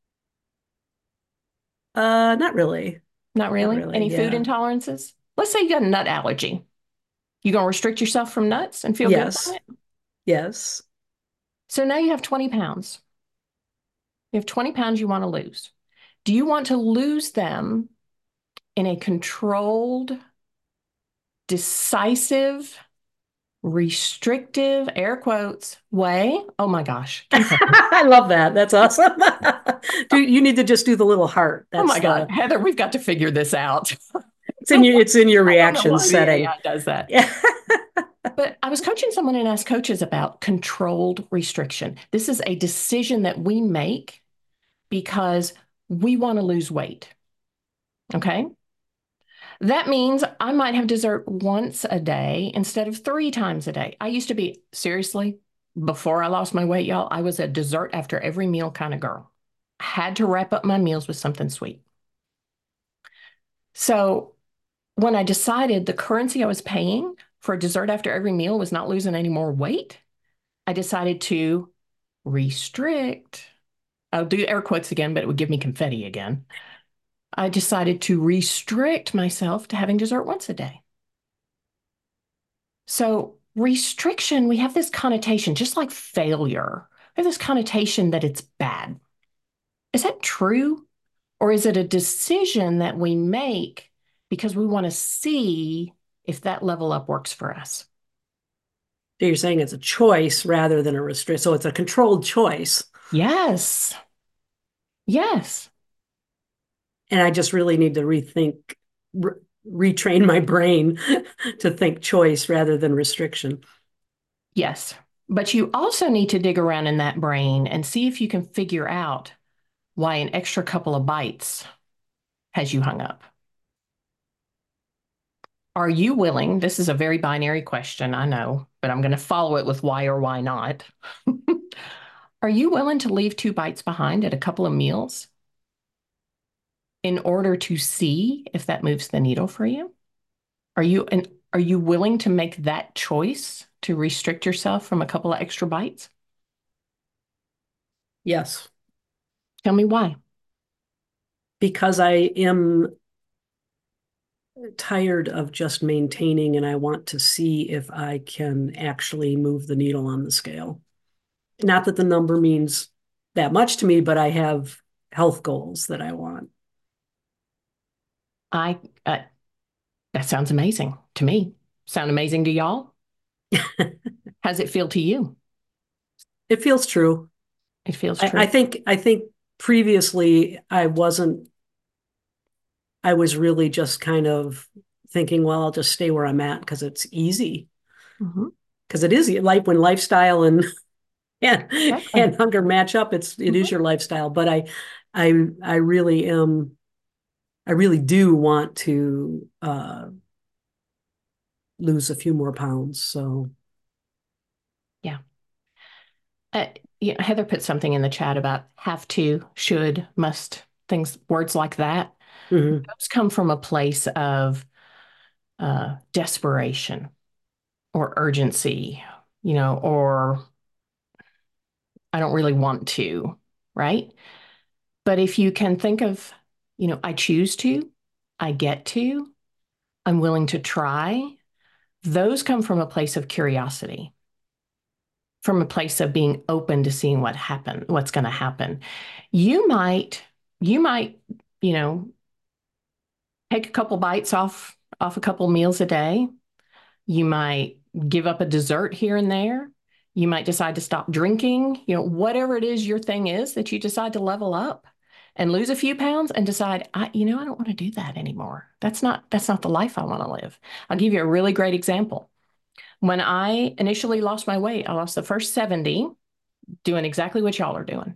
[SPEAKER 4] Uh, not really.
[SPEAKER 1] Not really.
[SPEAKER 4] Not really,
[SPEAKER 1] Any food
[SPEAKER 4] yeah.
[SPEAKER 1] intolerances? Let's say you got a nut allergy. You going to restrict yourself from nuts and feel good
[SPEAKER 4] Yes.
[SPEAKER 1] about it?
[SPEAKER 4] Yes.
[SPEAKER 1] So now you have twenty pounds. You have twenty pounds you want to lose. Do you want to lose them in a controlled, decisive, restrictive, air quotes, way? Oh my gosh.
[SPEAKER 4] I love that. That's awesome. Do you need to just do the little heart? That's
[SPEAKER 1] oh my God.
[SPEAKER 4] the,
[SPEAKER 1] Heather, we've got to figure this out.
[SPEAKER 4] it's in your it's in your reaction setting.
[SPEAKER 1] Yeah, it does that.
[SPEAKER 4] Yeah.
[SPEAKER 1] But I was coaching someone and asked coaches about controlled restriction. This is a decision that we make because we want to lose weight. Okay. That means I might have dessert once a day instead of three times a day. I used to be, seriously, before I lost my weight, y'all, I was a dessert after every meal kind of girl. I had to wrap up my meals with something sweet. So when I decided the currency I was paying for a dessert after every meal was not losing any more weight, I decided to restrict. I'll do air quotes again, but it would give me confetti again. I decided to restrict myself to having dessert once a day. So restriction, we have this connotation, just like failure. We have this connotation that it's bad. Is that true? Or is it a decision that we make because we want to see if that level up works for us?
[SPEAKER 4] So you're saying it's a choice rather than a restrict. So it's a controlled choice.
[SPEAKER 1] Yes. Yes.
[SPEAKER 4] And I just really need to rethink, re- retrain my brain to think choice rather than restriction.
[SPEAKER 1] Yes. But you also need to dig around in that brain and see if you can figure out why an extra couple of bites has you hung up. Are you willing? This is a very binary question, I know, but I'm going to follow it with why or why not. Are you willing to leave two bites behind at a couple of meals in order to see if that moves the needle for you? Are you and are you willing to make that choice to restrict yourself from a couple of extra bites?
[SPEAKER 4] Yes.
[SPEAKER 1] Tell me why.
[SPEAKER 4] Because I am tired of just maintaining and I want to see if I can actually move the needle on the scale. Not that the number means that much to me, but I have health goals that I want.
[SPEAKER 1] I uh, that sounds amazing to me. Sound amazing to y'all? How's it feel to you?
[SPEAKER 4] It feels true.
[SPEAKER 1] It feels true.
[SPEAKER 4] I, I think I think previously I wasn't I was really just kind of thinking, well, I'll just stay where I'm at because it's easy. Because mm-hmm. it is like when lifestyle and and, exactly. and hunger match up, it's it mm-hmm. is your lifestyle. But I I I really am I really do want to uh, lose a few more pounds. So
[SPEAKER 1] yeah. Uh, yeah, Heather put something in the chat about have to, should, must, things, words like that. Mm-hmm. Those come from a place of uh, desperation or urgency, you know, or I don't really want to, right? But if you can think of, you know, I choose to, I get to, I'm willing to try, those come from a place of curiosity, from a place of being open to seeing what happen, what's going to happen. You might, you might, you know, take a couple bites off, off a couple meals a day. You might give up a dessert here and there. You might decide to stop drinking, you know, whatever it is your thing is that you decide to level up and lose a few pounds and decide, I, you know, I don't want to do that anymore. That's not, that's not the life I want to live. I'll give you a really great example. When I initially lost my weight, I lost the first seventy, doing exactly what y'all are doing.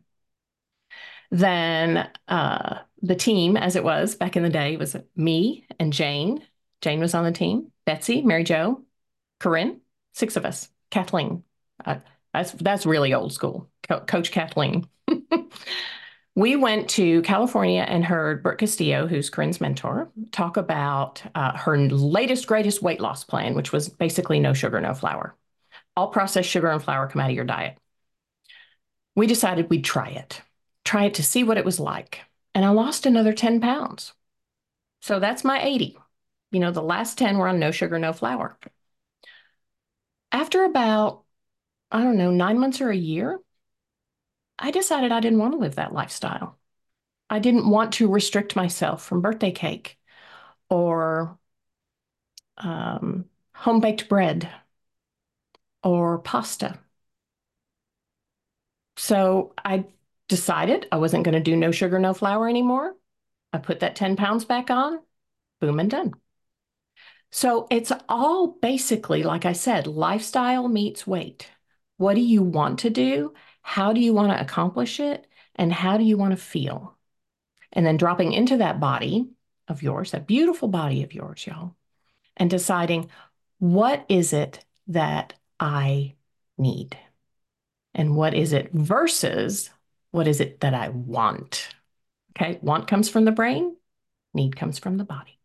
[SPEAKER 1] Then uh, the team, as it was back in the day, was me and Jane. Jane was on the team. Betsy, Mary Jo, Corinne, six of us. Kathleen, a, That's that's really old school. Co- Coach Kathleen. We went to California and heard Brooke Castillo, who's Corinne's mentor, talk about uh, her latest, greatest weight loss plan, which was basically no sugar, no flour. All processed sugar and flour come out of your diet. We decided we'd try it, try it to see what it was like. And I lost another ten pounds. So that's my eighty. You know, the last ten were on no sugar, no flour. After about, I don't know, nine months or a year, I decided I didn't want to live that lifestyle. I didn't want to restrict myself from birthday cake or um, home baked bread or pasta. So I decided I wasn't going to do no sugar, no flour anymore. I put that ten pounds back on, boom, and done. So it's all basically, like I said, lifestyle meets weight. What do you want to do? How do you want to accomplish it? And how do you want to feel? And then dropping into that body of yours, that beautiful body of yours, y'all, and deciding what is it that I need? And what is it versus what is it that I want? Okay, want comes from the brain, need comes from the body.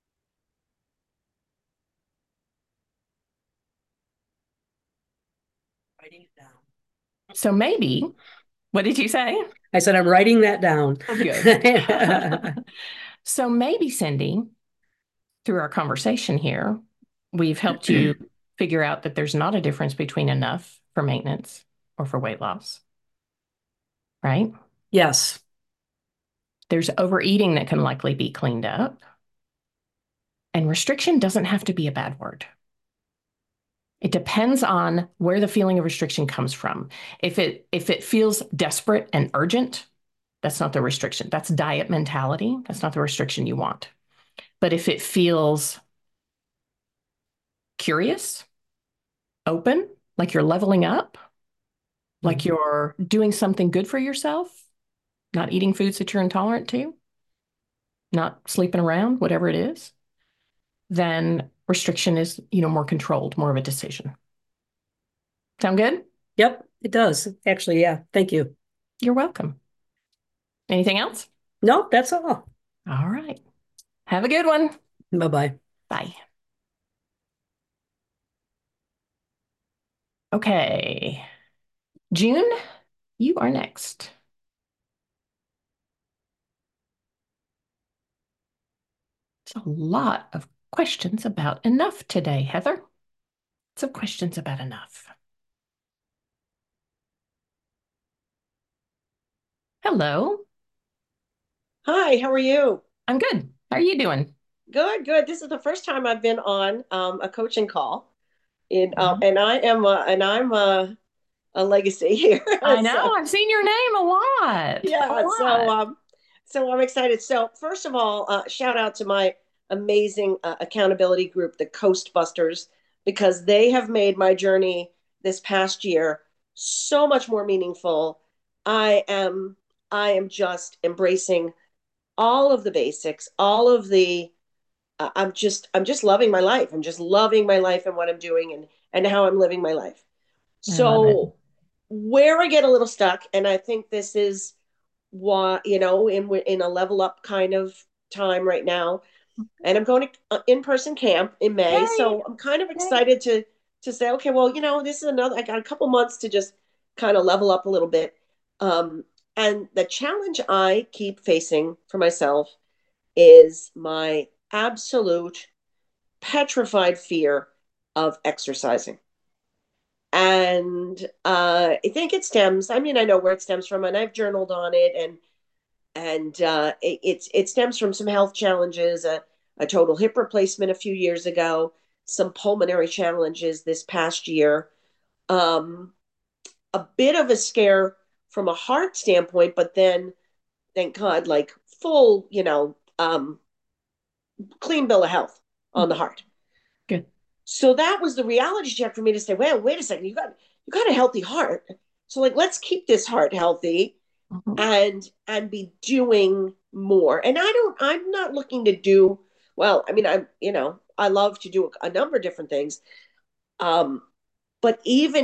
[SPEAKER 4] Writing it down.
[SPEAKER 1] So maybe, what did you say?
[SPEAKER 4] I said, I'm writing that down.
[SPEAKER 1] Oh, good. So maybe, Cindy, through our conversation here, we've helped you figure out that there's not a difference between enough for maintenance or for weight loss, right?
[SPEAKER 4] Yes.
[SPEAKER 1] There's overeating that can likely be cleaned up. And restriction doesn't have to be a bad word. It depends on where the feeling of restriction comes from. If it if it feels desperate and urgent, that's not the restriction. That's diet mentality. That's not the restriction you want. But if it feels curious, open, like you're leveling up, like
[SPEAKER 4] Mhm.
[SPEAKER 1] you're doing something good for yourself, not eating foods that you're intolerant to, not sleeping around, whatever it is, then restriction is, you know, more controlled, more of a decision. Sound good?
[SPEAKER 4] Yep, it does. Actually, yeah. Thank you.
[SPEAKER 1] You're welcome. Anything else?
[SPEAKER 4] No, that's all.
[SPEAKER 1] All right. Have a good one.
[SPEAKER 4] Bye-bye.
[SPEAKER 1] Bye. Okay. June, you are next. It's a lot of questions about enough today, Heather. Some questions about enough. Hello.
[SPEAKER 5] Hi, how are you?
[SPEAKER 1] I'm good. How are you doing?
[SPEAKER 5] Good, good. This is the first time I've been on um, a coaching call, in, uh,
[SPEAKER 1] Mhm.
[SPEAKER 5] and I am a, and I'm a, a legacy here.
[SPEAKER 1] I know.
[SPEAKER 5] So
[SPEAKER 1] I've seen your name a lot. A
[SPEAKER 5] yeah, so
[SPEAKER 1] lot.
[SPEAKER 5] um, so I'm excited. So first of all, uh, shout out to my amazing uh, accountability group, the Coast Busters, because they have made my journey this past year so much more meaningful. I am I am just embracing all of the basics, all of the uh, I'm just I'm just loving my life. I'm just loving my life and what I'm doing and and how I'm living my life.
[SPEAKER 1] I love it.
[SPEAKER 5] So where I get a little stuck, and I think this is why, you know, in in a level up kind of time right now, and I'm going to in-person camp in May,
[SPEAKER 1] Yay.
[SPEAKER 5] so I'm kind of
[SPEAKER 1] Yay.
[SPEAKER 5] excited to to say, okay, well, you know, this is another. I got a couple months to just kind of level up a little bit. Um, and the challenge I keep facing for myself is my absolute petrified fear of exercising. And uh, I think it stems, I mean, I know where it stems from, and I've journaled on it, and and uh, it, it's it stems from some health challenges, a, a total hip replacement a few years ago, some pulmonary challenges this past year, um, a bit of a scare from a heart standpoint, but then, thank God, like full, you know, um, clean bill of health on the heart.
[SPEAKER 1] Good.
[SPEAKER 5] So that was the reality check for me to say, well, wait a second, you got you got a healthy heart. So like let's keep this heart healthy
[SPEAKER 1] Mhm.
[SPEAKER 5] and and be doing more. And I don't I'm not looking to do well, I mean I'm, you know, I love to do a, a number of different things. Um, but even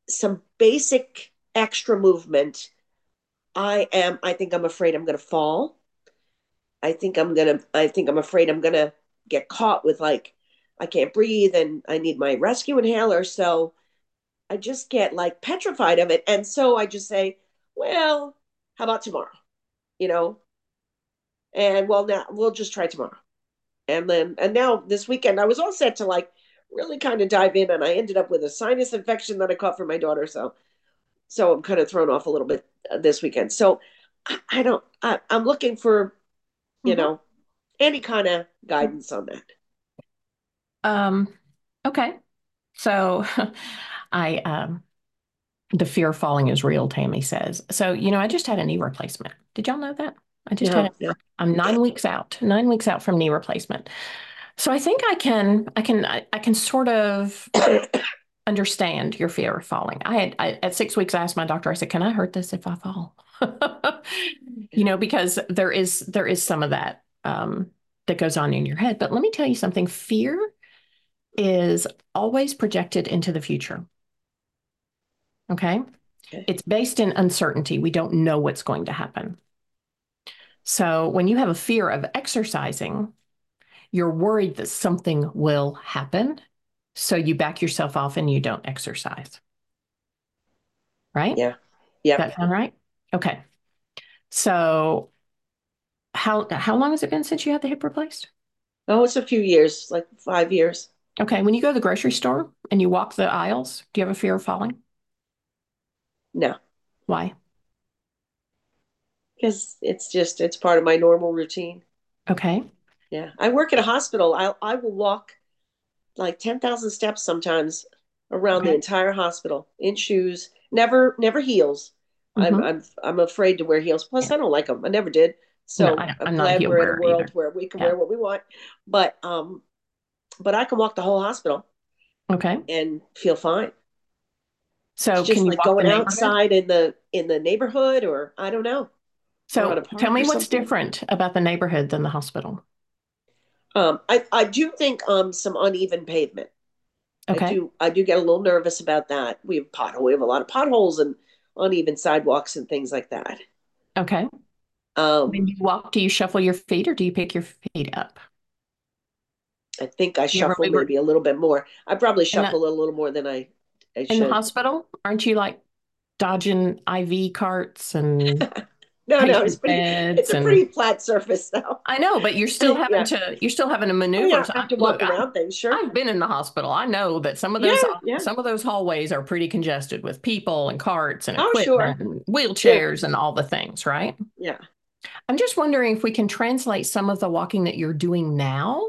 [SPEAKER 5] some basic extra movement, I am, I think I'm afraid I'm going to fall. I think I'm going to, I think I'm afraid I'm going to get caught with like, I can't breathe and I need my rescue inhaler. So I just get like petrified of it. And so I just say, well, how about tomorrow? You know, and well, now we'll just try tomorrow. And then, and now this weekend, I was all set to like really kind of dive in, and I ended up with a sinus infection that I caught from my daughter. So, so I'm kind of thrown off a little bit uh, this weekend. So I, I don't, I, I'm looking for, you
[SPEAKER 1] Mhm.
[SPEAKER 5] know, any kind of guidance on that.
[SPEAKER 1] Um, okay. So I um the fear of falling is real, Tammy says. So, you know, I just had a knee replacement. Did y'all know that? I just had
[SPEAKER 5] No,
[SPEAKER 1] a,
[SPEAKER 5] no.
[SPEAKER 1] I'm nine weeks out, nine weeks out from knee replacement. So I think I can, I can, I, I can sort of understand your fear of falling. I had, I, at six weeks, I asked my doctor, I said, can I hurt this if I fall? You know, because there is, there is some of that, um, that goes on in your head. But let me tell you something, fear is always projected into the future. Okay.
[SPEAKER 5] Okay.
[SPEAKER 1] It's based in uncertainty. We don't know what's going to happen. So when you have a fear of exercising, you're worried that something will happen. So you back yourself off and you don't exercise. Right?
[SPEAKER 5] Yeah. Yeah.
[SPEAKER 1] That sound right? Okay. So how how long has it been since you had the hip replaced?
[SPEAKER 5] Oh, it's a few years, like five years.
[SPEAKER 1] Okay. When you go to the grocery store and you walk the aisles, do you have a fear of falling?
[SPEAKER 5] No,
[SPEAKER 1] Why?
[SPEAKER 5] because it's just, it's part of my normal routine.
[SPEAKER 1] Okay.
[SPEAKER 5] Yeah. I work at a hospital. I, I will walk like ten thousand steps sometimes around the
[SPEAKER 1] Okay.
[SPEAKER 5] entire hospital in shoes, never, never heels. I'm,
[SPEAKER 1] Mm-hmm.
[SPEAKER 5] I'm, I'm afraid to wear heels. Plus,
[SPEAKER 1] Yeah.
[SPEAKER 5] I don't like them. I never did.
[SPEAKER 1] No,
[SPEAKER 5] So
[SPEAKER 1] I,
[SPEAKER 5] I'm
[SPEAKER 1] I'm not a
[SPEAKER 5] glad
[SPEAKER 1] heel
[SPEAKER 5] we're in a
[SPEAKER 1] wearer
[SPEAKER 5] world
[SPEAKER 1] either.
[SPEAKER 5] where we can
[SPEAKER 1] Yeah.
[SPEAKER 5] wear what we want. But, um, but I can walk the whole hospital
[SPEAKER 1] Okay.
[SPEAKER 5] and feel fine. It's
[SPEAKER 1] So can
[SPEAKER 5] just
[SPEAKER 1] you
[SPEAKER 5] like
[SPEAKER 1] walk the
[SPEAKER 5] going
[SPEAKER 1] neighborhood?
[SPEAKER 5] outside in the in the neighborhood, or I don't know, or at a
[SPEAKER 1] So tell
[SPEAKER 5] park
[SPEAKER 1] me
[SPEAKER 5] or
[SPEAKER 1] what's
[SPEAKER 5] something.
[SPEAKER 1] different about the neighborhood than the hospital.
[SPEAKER 5] Um, I I do think um some uneven pavement. I
[SPEAKER 1] Okay.
[SPEAKER 5] do I do get a little nervous about that. We have pothole. We have a lot of potholes and uneven sidewalks and things like that.
[SPEAKER 1] Okay. When
[SPEAKER 5] Um,
[SPEAKER 1] you walk, do you shuffle your feet or do you pick your feet up?
[SPEAKER 5] I think I
[SPEAKER 1] Do you ever
[SPEAKER 5] shuffle
[SPEAKER 1] move ar-
[SPEAKER 5] maybe a little bit more. I probably
[SPEAKER 1] in the
[SPEAKER 5] shuffle a little more than I I
[SPEAKER 1] in the
[SPEAKER 5] should.
[SPEAKER 1] hospital? Aren't you like dodging I V carts and
[SPEAKER 5] No, no, it's
[SPEAKER 1] patient
[SPEAKER 5] pretty. It's
[SPEAKER 1] beds
[SPEAKER 5] a
[SPEAKER 1] and
[SPEAKER 5] pretty flat surface though.
[SPEAKER 1] I know, but you're still having
[SPEAKER 5] Yeah.
[SPEAKER 1] to you're still having to
[SPEAKER 5] Oh
[SPEAKER 1] maneuver.
[SPEAKER 5] yeah,
[SPEAKER 1] So
[SPEAKER 5] I
[SPEAKER 1] I,
[SPEAKER 5] have to walk
[SPEAKER 1] look, I,
[SPEAKER 5] around things. Sure.
[SPEAKER 1] I've been in the hospital. I know that some of
[SPEAKER 5] Yeah,
[SPEAKER 1] those
[SPEAKER 5] yeah.
[SPEAKER 1] some of those hallways are pretty congested with people and carts and
[SPEAKER 5] Oh sure.
[SPEAKER 1] equipment and
[SPEAKER 5] Yeah,
[SPEAKER 1] wheelchairs and all the things, right?
[SPEAKER 5] yeah.
[SPEAKER 1] I'm just wondering if we can translate some of the walking that you're doing now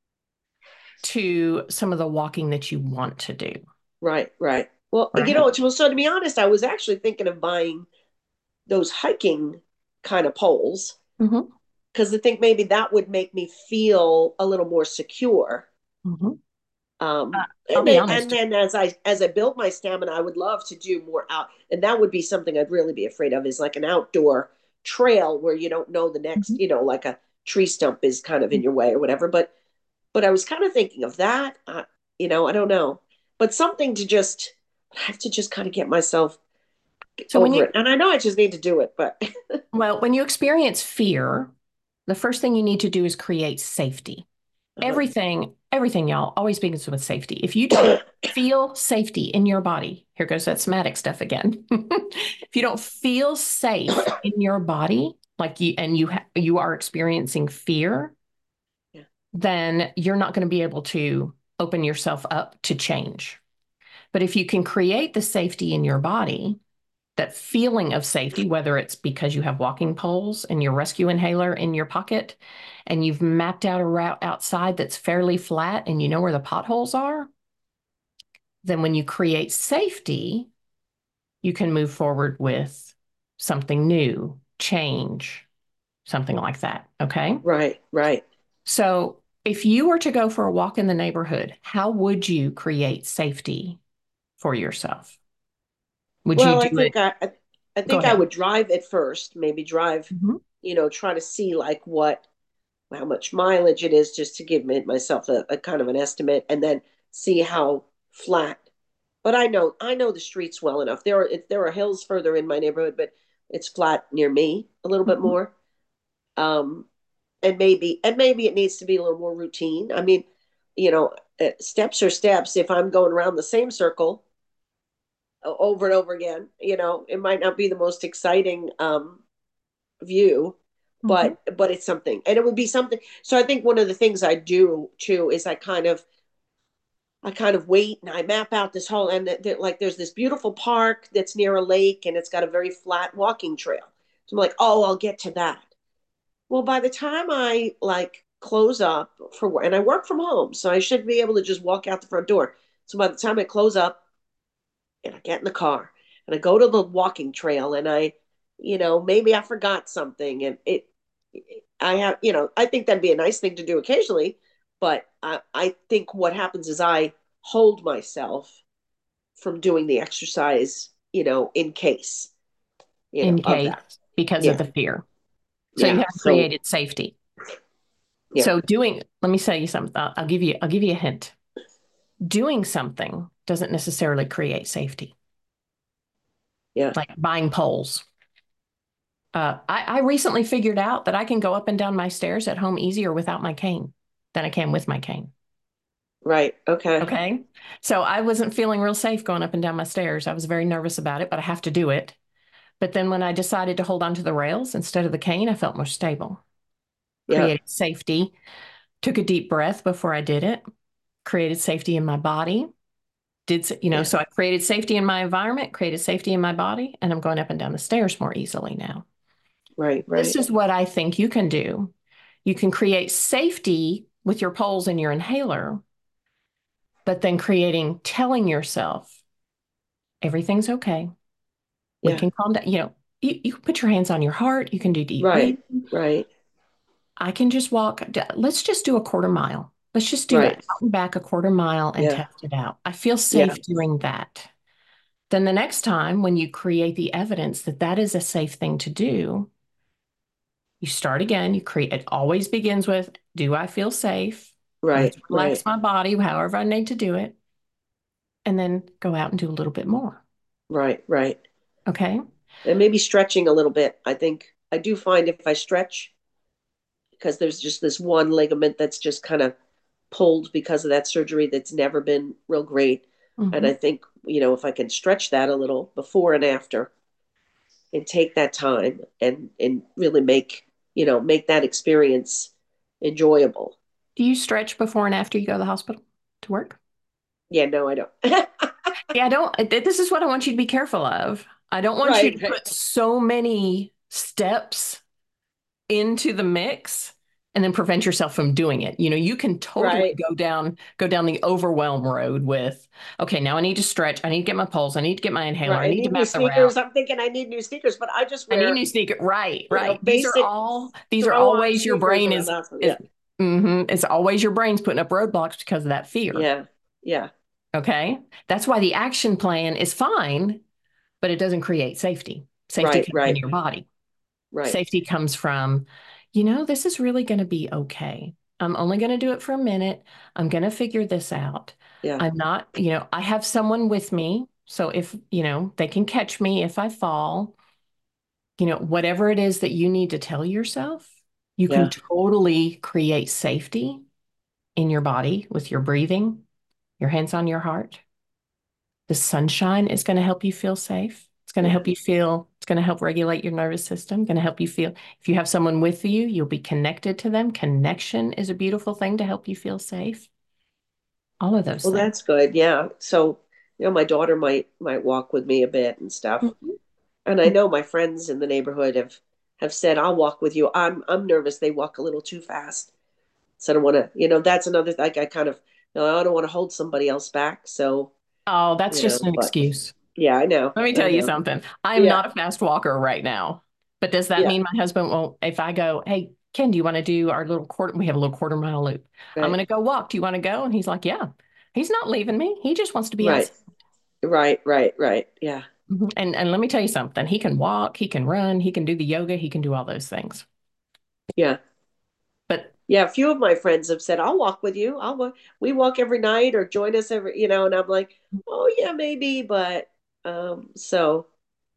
[SPEAKER 1] to some of the walking that you want to do,
[SPEAKER 5] Right, right. Well, you
[SPEAKER 1] right?
[SPEAKER 5] know, well, so to be honest, I was actually thinking of buying those hiking kind of poles
[SPEAKER 1] Mm-hmm.
[SPEAKER 5] because I think maybe that would make me feel a little more secure.
[SPEAKER 1] Mm-hmm. Uh,
[SPEAKER 5] Um,
[SPEAKER 1] I'll
[SPEAKER 5] and
[SPEAKER 1] be
[SPEAKER 5] then and
[SPEAKER 1] honest.
[SPEAKER 5] then as I as I build my stamina, I would love to do more out, and that would be something I'd really be afraid of is like an outdoor trail where you don't know the next,
[SPEAKER 1] Mhm.
[SPEAKER 5] you know, like a tree stump is kind of in your way or whatever. But but I was kind of thinking of that. Uh, you know, I don't know, but something to just I have to just kind of get myself
[SPEAKER 1] So when
[SPEAKER 5] over
[SPEAKER 1] you,
[SPEAKER 5] it. And I know I just need to do it, but
[SPEAKER 1] well, when you experience fear, the first thing you need to do is create safety.
[SPEAKER 5] uh-huh.
[SPEAKER 1] Everything, everything, y'all, always begins with safety. If you don't feel safety in your body, here goes that somatic stuff again. If you don't feel safe in your body, like you, and you ha you are experiencing fear,
[SPEAKER 5] Yeah.
[SPEAKER 1] then you're not going to be able to open yourself up to change. But if you can create the safety in your body, that feeling of safety, whether it's because you have walking poles and your rescue inhaler in your pocket and you've mapped out a route outside that's fairly flat and you know where the potholes are, then when you create safety, you can move forward with something new, change, something like that. Okay.
[SPEAKER 5] Right, right.
[SPEAKER 1] So if you were to go for a walk in the neighborhood, how would you create safety for yourself? Would you
[SPEAKER 5] Well, I
[SPEAKER 1] do it?
[SPEAKER 5] think I, I, I
[SPEAKER 1] Go
[SPEAKER 5] think I
[SPEAKER 1] ahead.
[SPEAKER 5] would drive at first, maybe drive,
[SPEAKER 1] Mhm.
[SPEAKER 5] you know, try to see like what, how much mileage it is just to give me, myself a, a kind of an estimate and then see how flat but I know I know the streets well enough. There are there are hills further in my neighborhood, but it's flat near me a little bit
[SPEAKER 1] Mhm.
[SPEAKER 5] more. Um, and maybe and maybe it needs to be a little more routine. I mean, you know, uh, steps are steps. If I'm going around the same circle over and over again, you know, it might not be the most exciting um, view,
[SPEAKER 1] Mhm.
[SPEAKER 5] but but it's something, and it would be something. So I think one of the things I do too is I kind of I kind of wait and I map out this whole and th- like there's this beautiful park that's near a lake and it's got a very flat walking trail. So I'm like, oh, I'll get to that. Well, by the time I like close up for work, and I work from home, so I should be able to just walk out the front door. So by the time I close up and I get in the car and I go to the walking trail and I, you know, maybe I forgot something and it, I have, you know, I think that'd be a nice thing to do occasionally, but I, I think what happens is I hold myself from doing the exercise, you know, in case, you know,
[SPEAKER 1] In
[SPEAKER 5] of
[SPEAKER 1] case,
[SPEAKER 5] that.
[SPEAKER 1] because of
[SPEAKER 5] Yeah.
[SPEAKER 1] the fear. So you
[SPEAKER 5] Yeah.
[SPEAKER 1] haven't
[SPEAKER 5] So,
[SPEAKER 1] created safety.
[SPEAKER 5] yeah.
[SPEAKER 1] So doing, let me tell you something. I'll, I'll give you, I'll give you a hint. Doing something doesn't necessarily create safety,
[SPEAKER 5] Yeah.
[SPEAKER 1] like buying poles. Uh, I, I recently figured out that I can go up and down my stairs at home easier without my cane than I can with my cane.
[SPEAKER 5] Right. Okay.
[SPEAKER 1] Okay. So I wasn't feeling real safe going up and down my stairs. I was very nervous about it, but I have to do it. But then when I decided to hold on to the rails instead of the cane, I felt more stable,
[SPEAKER 5] Yeah.
[SPEAKER 1] created safety, took a deep breath before I did it, created safety in my body. Did, you know,
[SPEAKER 5] Yeah.
[SPEAKER 1] so I created safety in my environment, created safety in my body, and I'm going up and down the stairs more easily now.
[SPEAKER 5] Right.
[SPEAKER 1] This
[SPEAKER 5] Right.
[SPEAKER 1] is what I think you can do. You can create safety with your poles and your inhaler, but then creating, telling yourself, everything's okay. We
[SPEAKER 5] Yeah.
[SPEAKER 1] can calm down. You know, you, you can put your hands on your heart. You can do deep
[SPEAKER 5] Right.
[SPEAKER 1] breathing.
[SPEAKER 5] Right.
[SPEAKER 1] I can just walk. Let's just do a quarter mile. Let's just do it
[SPEAKER 5] Right.
[SPEAKER 1] out and back a quarter mile and
[SPEAKER 5] Yeah.
[SPEAKER 1] test it out. I feel
[SPEAKER 5] Yeah.
[SPEAKER 1] safe doing that. Then the next time when you create the evidence that that is a safe thing to do, you start again. You create, it always begins with, do I feel safe?
[SPEAKER 5] Right.
[SPEAKER 1] Let's
[SPEAKER 5] Right.
[SPEAKER 1] relax my body, however I need to do it, and then go out and do a little bit more.
[SPEAKER 5] Right. Right.
[SPEAKER 1] Okay.
[SPEAKER 5] And maybe stretching a little bit. I think I do find if I stretch, because there's just this one ligament that's just kind of pulled because of that surgery that's never been real great. And
[SPEAKER 1] Mm-hmm.
[SPEAKER 5] I think, you know, if I can stretch that a little before and after and take that time and and really make, you know, make that experience enjoyable.
[SPEAKER 1] Do you stretch before and after you go to the hospital to work?
[SPEAKER 5] Yeah, no, I don't.
[SPEAKER 1] Yeah, I don't. This is what I want you to be careful of. I don't want you
[SPEAKER 5] Right,
[SPEAKER 1] to
[SPEAKER 5] right,
[SPEAKER 1] put so many steps into the mix and then prevent yourself from doing it. You know, you can totally
[SPEAKER 5] right,
[SPEAKER 1] go down go down the overwhelm road with, okay, now I need to stretch. I need to get my poles. I need to get my inhaler.
[SPEAKER 5] right.
[SPEAKER 1] I
[SPEAKER 5] I
[SPEAKER 1] need to
[SPEAKER 5] need new
[SPEAKER 1] map the route.
[SPEAKER 5] sneakers. I'm thinking I need new sneakers, but I just
[SPEAKER 1] I need
[SPEAKER 5] wear,
[SPEAKER 1] new sneaker. Right,
[SPEAKER 5] you know,
[SPEAKER 1] right. These are
[SPEAKER 5] basic
[SPEAKER 1] all these are
[SPEAKER 5] throw on
[SPEAKER 1] always your
[SPEAKER 5] sneakers
[SPEAKER 1] brain
[SPEAKER 5] around
[SPEAKER 1] is
[SPEAKER 5] the hospital.
[SPEAKER 1] is
[SPEAKER 5] Yeah,
[SPEAKER 1] mhm, it's always your brain's putting up roadblocks because of that fear.
[SPEAKER 5] yeah, yeah.
[SPEAKER 1] Okay. That's why the action plan is fine, but it doesn't create safety. Safety
[SPEAKER 5] Right,
[SPEAKER 1] comes in
[SPEAKER 5] right,
[SPEAKER 1] your body.
[SPEAKER 5] right.
[SPEAKER 1] Safety comes from, you know, this is really going to be okay. I'm only going to do it for a minute. I'm going to figure this out.
[SPEAKER 5] Yeah,
[SPEAKER 1] I'm not, you know, I have someone with me. So if, you know, they can catch me if I fall, you know, whatever it is that you need to tell yourself, you can
[SPEAKER 5] yeah.
[SPEAKER 1] totally create safety in your body with your breathing, your hands on your heart. The sunshine is going to help you feel safe. It's going to
[SPEAKER 5] Yeah.
[SPEAKER 1] help you feel, it's going to help regulate your nervous system, going to help you feel, if you have someone with you, you'll be connected to them. Connection is a beautiful thing to help you feel safe. All of those
[SPEAKER 5] Well,
[SPEAKER 1] things.
[SPEAKER 5] that's good. Yeah. So, you know, my daughter might might walk with me a bit and stuff.
[SPEAKER 1] Mhm.
[SPEAKER 5] And I know my friends in the neighborhood have have said, "I'll walk with you." I'm I'm nervous they walk a little too fast. So I don't want to, you know, that's another like I kind of, you know, I don't want to hold somebody else back. So,
[SPEAKER 1] Oh, that's
[SPEAKER 5] you know,
[SPEAKER 1] just an
[SPEAKER 5] but
[SPEAKER 1] excuse.
[SPEAKER 5] yeah, I know.
[SPEAKER 1] Let me
[SPEAKER 5] I
[SPEAKER 1] tell you
[SPEAKER 5] know.
[SPEAKER 1] something. I am
[SPEAKER 5] Yeah.
[SPEAKER 1] not a fast walker right now. But does that
[SPEAKER 5] Yeah.
[SPEAKER 1] mean my husband won't, if I go, hey, Ken, do you want to do our little quarter? We have a little quarter mile loop. I'm
[SPEAKER 5] Right.
[SPEAKER 1] going to go walk. Do you want to go? And he's like, yeah. He's not leaving me. He just wants to be
[SPEAKER 5] Right.
[SPEAKER 1] outside.
[SPEAKER 5] Right. Right. Right. Yeah.
[SPEAKER 1] Mhm. And and let me tell you something. He can walk, he can run, he can do the yoga, he can do all those things.
[SPEAKER 5] Yeah.
[SPEAKER 1] But
[SPEAKER 5] Yeah, a few of my friends have said, I'll walk with you. I'll walk. We walk every night or join us every, you know, and I'm like, oh yeah, maybe, but um, so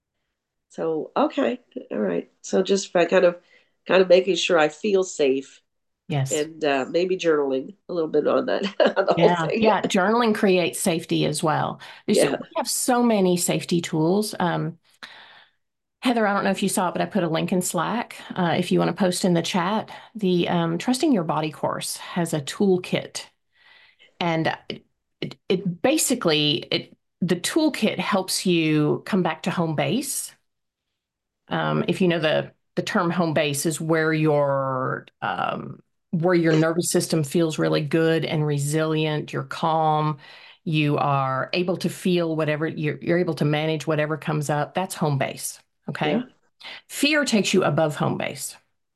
[SPEAKER 5] so okay, all right. So just by kind of kind of making sure I feel safe
[SPEAKER 1] Yes.
[SPEAKER 5] and uh, maybe journaling a little bit on that on the whole
[SPEAKER 1] Yeah,
[SPEAKER 5] thing.
[SPEAKER 1] yeah. Journaling creates safety as well. So
[SPEAKER 5] Yeah.
[SPEAKER 1] we have so many safety tools. Um, Heather, I don't know if you saw it, but I put a link in Slack. Uh, if you want to post in the chat, the um, Trusting Your Body course has a toolkit, and it, it, it basically it the toolkit helps you come back to home base. Um, if you know the the term home base is where your um, where your nervous system feels really good and resilient. You're calm. You are able to feel whatever you're, you're able to manage whatever comes up. That's home base. Okay.
[SPEAKER 5] Yeah.
[SPEAKER 1] Fear takes you above home base.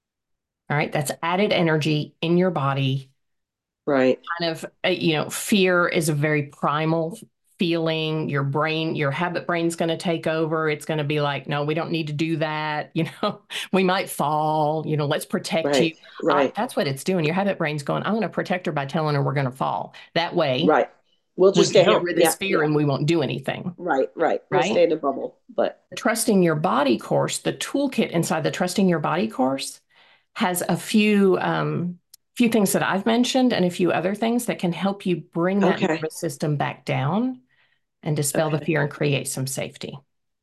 [SPEAKER 1] All right. That's added energy in your body.
[SPEAKER 5] Right.
[SPEAKER 1] Kind of, uh, you know, fear is a very primal feeling. Your brain, your habit brain's going to take over. It's going to be like, no, we don't need to do that. You know, we might fall. You know, let's protect you.
[SPEAKER 5] Right.
[SPEAKER 1] Uh,
[SPEAKER 5] Right.
[SPEAKER 1] that's what it's doing. Your habit brain's going, I'm going to protect her by telling her we're going to fall. That way,
[SPEAKER 5] Right. We'll
[SPEAKER 1] we
[SPEAKER 5] just
[SPEAKER 1] can
[SPEAKER 5] stay
[SPEAKER 1] get
[SPEAKER 5] home.
[SPEAKER 1] rid of this
[SPEAKER 5] Yeah.
[SPEAKER 1] fear
[SPEAKER 5] Yeah.
[SPEAKER 1] and we won't do anything.
[SPEAKER 5] Right. Right. We'll stay
[SPEAKER 1] Right.
[SPEAKER 5] in a bubble. But
[SPEAKER 1] Trusting Your Body course, the toolkit inside the Trusting Your Body course has a few um, few things that I've mentioned and a few other things that can help you bring that
[SPEAKER 5] okay.
[SPEAKER 1] nervous system back down and dispel the
[SPEAKER 5] Okay.
[SPEAKER 1] fear and create some safety.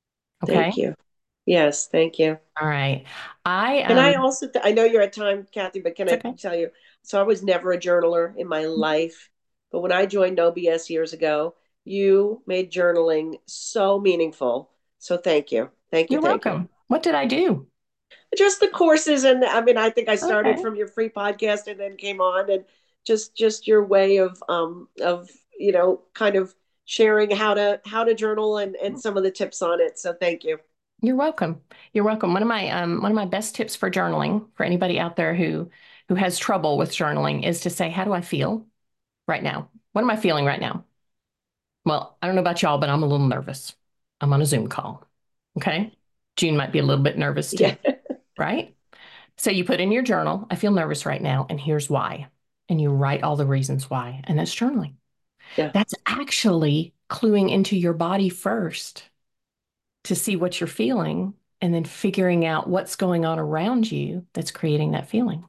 [SPEAKER 1] Okay.
[SPEAKER 5] Thank you. Yes. Thank you.
[SPEAKER 1] All right. I
[SPEAKER 5] Can I
[SPEAKER 1] um
[SPEAKER 5] also, th- I know you're at time, Kathy, but can
[SPEAKER 1] it's
[SPEAKER 5] I
[SPEAKER 1] okay.
[SPEAKER 5] tell you? So I was never a journaler in my life, but when I joined O B S years ago, you made journaling so meaningful. So thank you. Thank you.
[SPEAKER 1] You're
[SPEAKER 5] Thank you.
[SPEAKER 1] welcome. What did I do?
[SPEAKER 5] Just the courses. And I mean, I think I started
[SPEAKER 1] Okay.
[SPEAKER 5] from your free podcast and then came on and just, just your way of, um, of, you know, kind of sharing how to, how to journal and, and some of the tips on it. So thank you.
[SPEAKER 1] You're welcome. You're welcome. One of my um one of my best tips for journaling for anybody out there who who has trouble with journaling is to say, how do I feel right now? What am I feeling right now? Well, I don't know about y'all, but I'm a little nervous. I'm on a Zoom call. Okay. June might be a little bit nervous
[SPEAKER 5] Yeah.
[SPEAKER 1] too, right? So you put in your journal, I feel nervous right now, and here's why. And you write all the reasons why. And that's journaling.
[SPEAKER 5] Yeah.
[SPEAKER 1] That's actually cluing into your body first to see what you're feeling and then figuring out what's going on around you that's creating that feeling.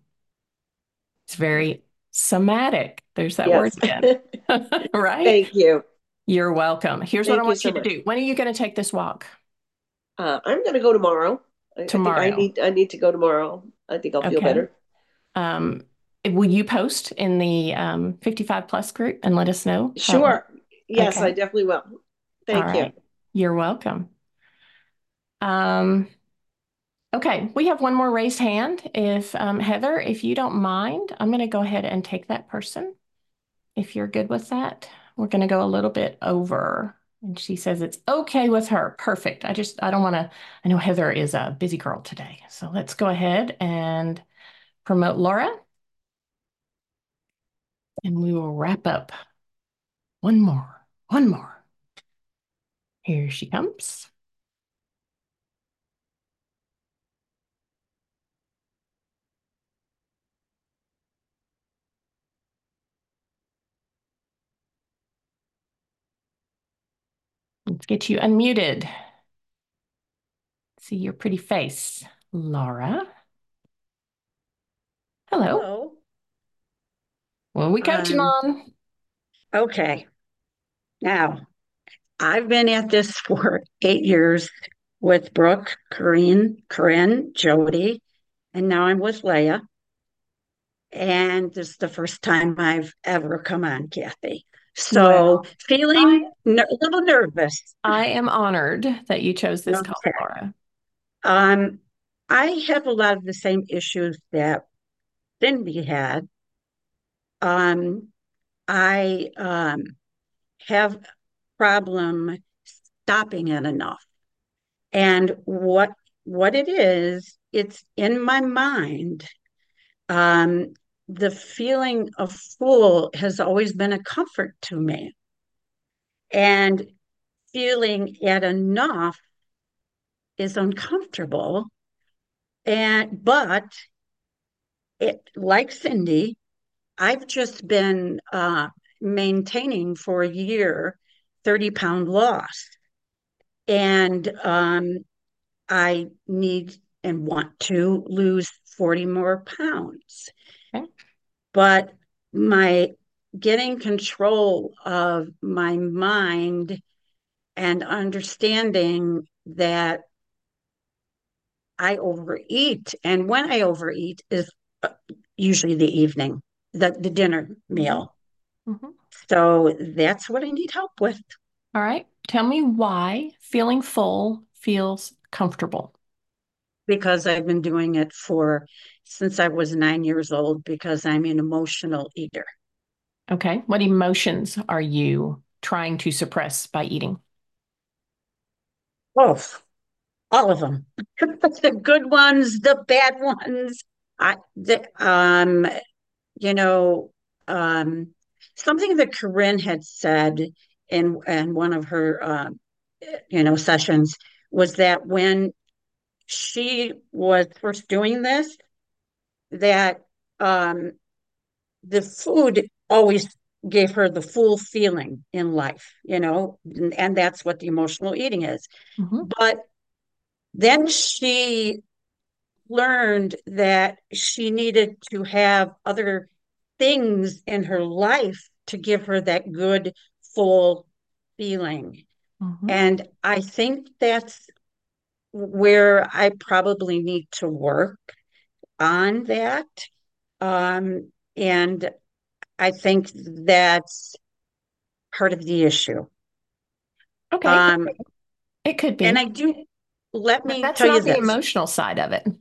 [SPEAKER 1] It's very somatic. There's that word
[SPEAKER 5] Yes.
[SPEAKER 1] again, right?
[SPEAKER 5] Thank you.
[SPEAKER 1] You're welcome. Here's what I
[SPEAKER 5] Thank you
[SPEAKER 1] want you
[SPEAKER 5] so
[SPEAKER 1] to
[SPEAKER 5] much.
[SPEAKER 1] do. When are you going to take this walk?
[SPEAKER 5] Uh, I'm going to go tomorrow. I, I think I
[SPEAKER 1] Tomorrow.
[SPEAKER 5] need I need to go tomorrow. I think I'll feel
[SPEAKER 1] Okay.
[SPEAKER 5] better.
[SPEAKER 1] Um, will you post in the um, fifty-five plus group and let us know how it went?
[SPEAKER 5] Sure. Yes, I
[SPEAKER 1] Okay.
[SPEAKER 5] definitely will.
[SPEAKER 1] All
[SPEAKER 5] Thank you.
[SPEAKER 1] right. You're welcome. Um, okay. We have one more raised hand. If um, Heather, if you don't mind, I'm going to go ahead and take that person. If you're good with that, we're going to go a little bit over. And she says it's okay with her. Perfect. I just, I don't want to, I know Heather is a busy girl today. So let's go ahead and promote Laura. And we will wrap up. One more, one more. Here she comes. Let's get you unmuted. See your pretty face. Laura. Hello.
[SPEAKER 6] Hello.
[SPEAKER 1] What are we coaching
[SPEAKER 6] Um,
[SPEAKER 1] on?
[SPEAKER 6] okay. Now, I've been at this for eight years with Brooke, Corinne, Corinne, Jody, and now I'm with Leah. And this is the first time I've ever come on, Kathy. So
[SPEAKER 1] Well, I,
[SPEAKER 6] feeling ner- a little nervous.
[SPEAKER 1] I am honored that you chose this call,
[SPEAKER 6] Okay.
[SPEAKER 1] Laura.
[SPEAKER 6] Um, I have a lot of the same issues that Cindy had. Um, I um, have problem stopping it enough. And what what it is, it's in my mind. Um, the feeling of full has always been a comfort to me. And feeling at enough is uncomfortable. And but it, like Cindy, I've just been uh, maintaining for a year thirty pound loss. And um, I need and want to lose forty more pounds.
[SPEAKER 1] Okay.
[SPEAKER 6] But my getting control of my mind and understanding that I overeat, and when I overeat is uh, usually the evening, the, the dinner meal.
[SPEAKER 1] Mm-hmm.
[SPEAKER 6] So that's what I need help with.
[SPEAKER 1] All right. Tell me why feeling full feels comfortable.
[SPEAKER 6] Because I've been doing it for since I was nine years old because I'm an emotional eater.
[SPEAKER 1] Okay. What emotions are you trying to suppress by eating?
[SPEAKER 6] Oh, all of them. The good ones, the bad ones. I, the, um, you know, um, something that Corinne had said in in one of her, uh, you know, sessions was that when she was first doing this, that um, the food always gave her the full feeling in life, you know, and, and that's what the emotional eating is.
[SPEAKER 1] Mm-hmm.
[SPEAKER 6] But then she learned that she needed to have other things in her life to give her that good, full feeling.
[SPEAKER 1] Mm-hmm.
[SPEAKER 6] And I think that's where I probably need to work on that. Um, and I think that's part of the issue.
[SPEAKER 1] Okay. It could,
[SPEAKER 6] Um,
[SPEAKER 1] it could
[SPEAKER 6] and
[SPEAKER 1] be,
[SPEAKER 6] I do, let
[SPEAKER 1] but
[SPEAKER 6] me
[SPEAKER 1] that's
[SPEAKER 6] tell you
[SPEAKER 1] not the
[SPEAKER 6] this.
[SPEAKER 1] emotional side of it.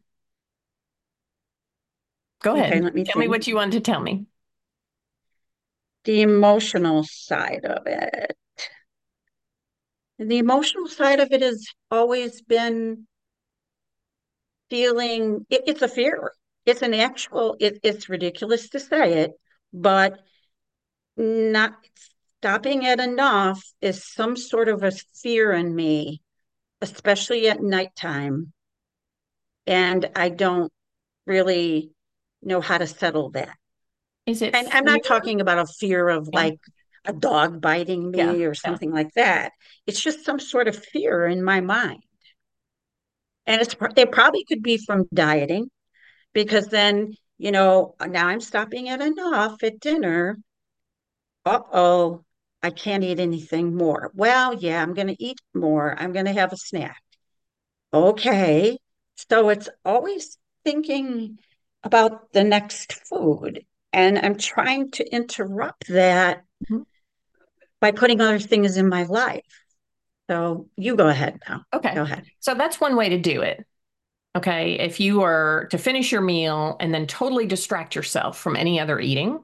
[SPEAKER 1] Go
[SPEAKER 6] Okay,
[SPEAKER 1] ahead.
[SPEAKER 6] let me
[SPEAKER 1] Tell me
[SPEAKER 6] think.
[SPEAKER 1] what you wanted to tell me.
[SPEAKER 6] The emotional side of it. The emotional side of it has always been feeling it, it's a fear. It's an actual, it, it's ridiculous to say it, but not stopping at enough is some sort of a fear in me, especially at nighttime. And I don't really know how to settle that.
[SPEAKER 1] Is it
[SPEAKER 6] And I'm not
[SPEAKER 1] fear?
[SPEAKER 6] talking about a fear of
[SPEAKER 1] Yeah.
[SPEAKER 6] like a dog biting
[SPEAKER 1] Yeah.
[SPEAKER 6] me or
[SPEAKER 1] Yeah.
[SPEAKER 6] something like that. It's just some sort of fear in my mind. And it's it probably could be from dieting because then, you know, now I'm stopping at enough at dinner. Uh-oh, I can't eat anything more. Well, yeah, I'm going to eat more. I'm going to have a snack. Okay. So it's always thinking about the next food. And I'm trying to interrupt that
[SPEAKER 1] Mhm.
[SPEAKER 6] by putting other things in my life. So you go ahead now.
[SPEAKER 1] Okay.
[SPEAKER 6] Go ahead.
[SPEAKER 1] So that's one way to do it. Okay. If you were to finish your meal and then totally distract yourself from any other eating,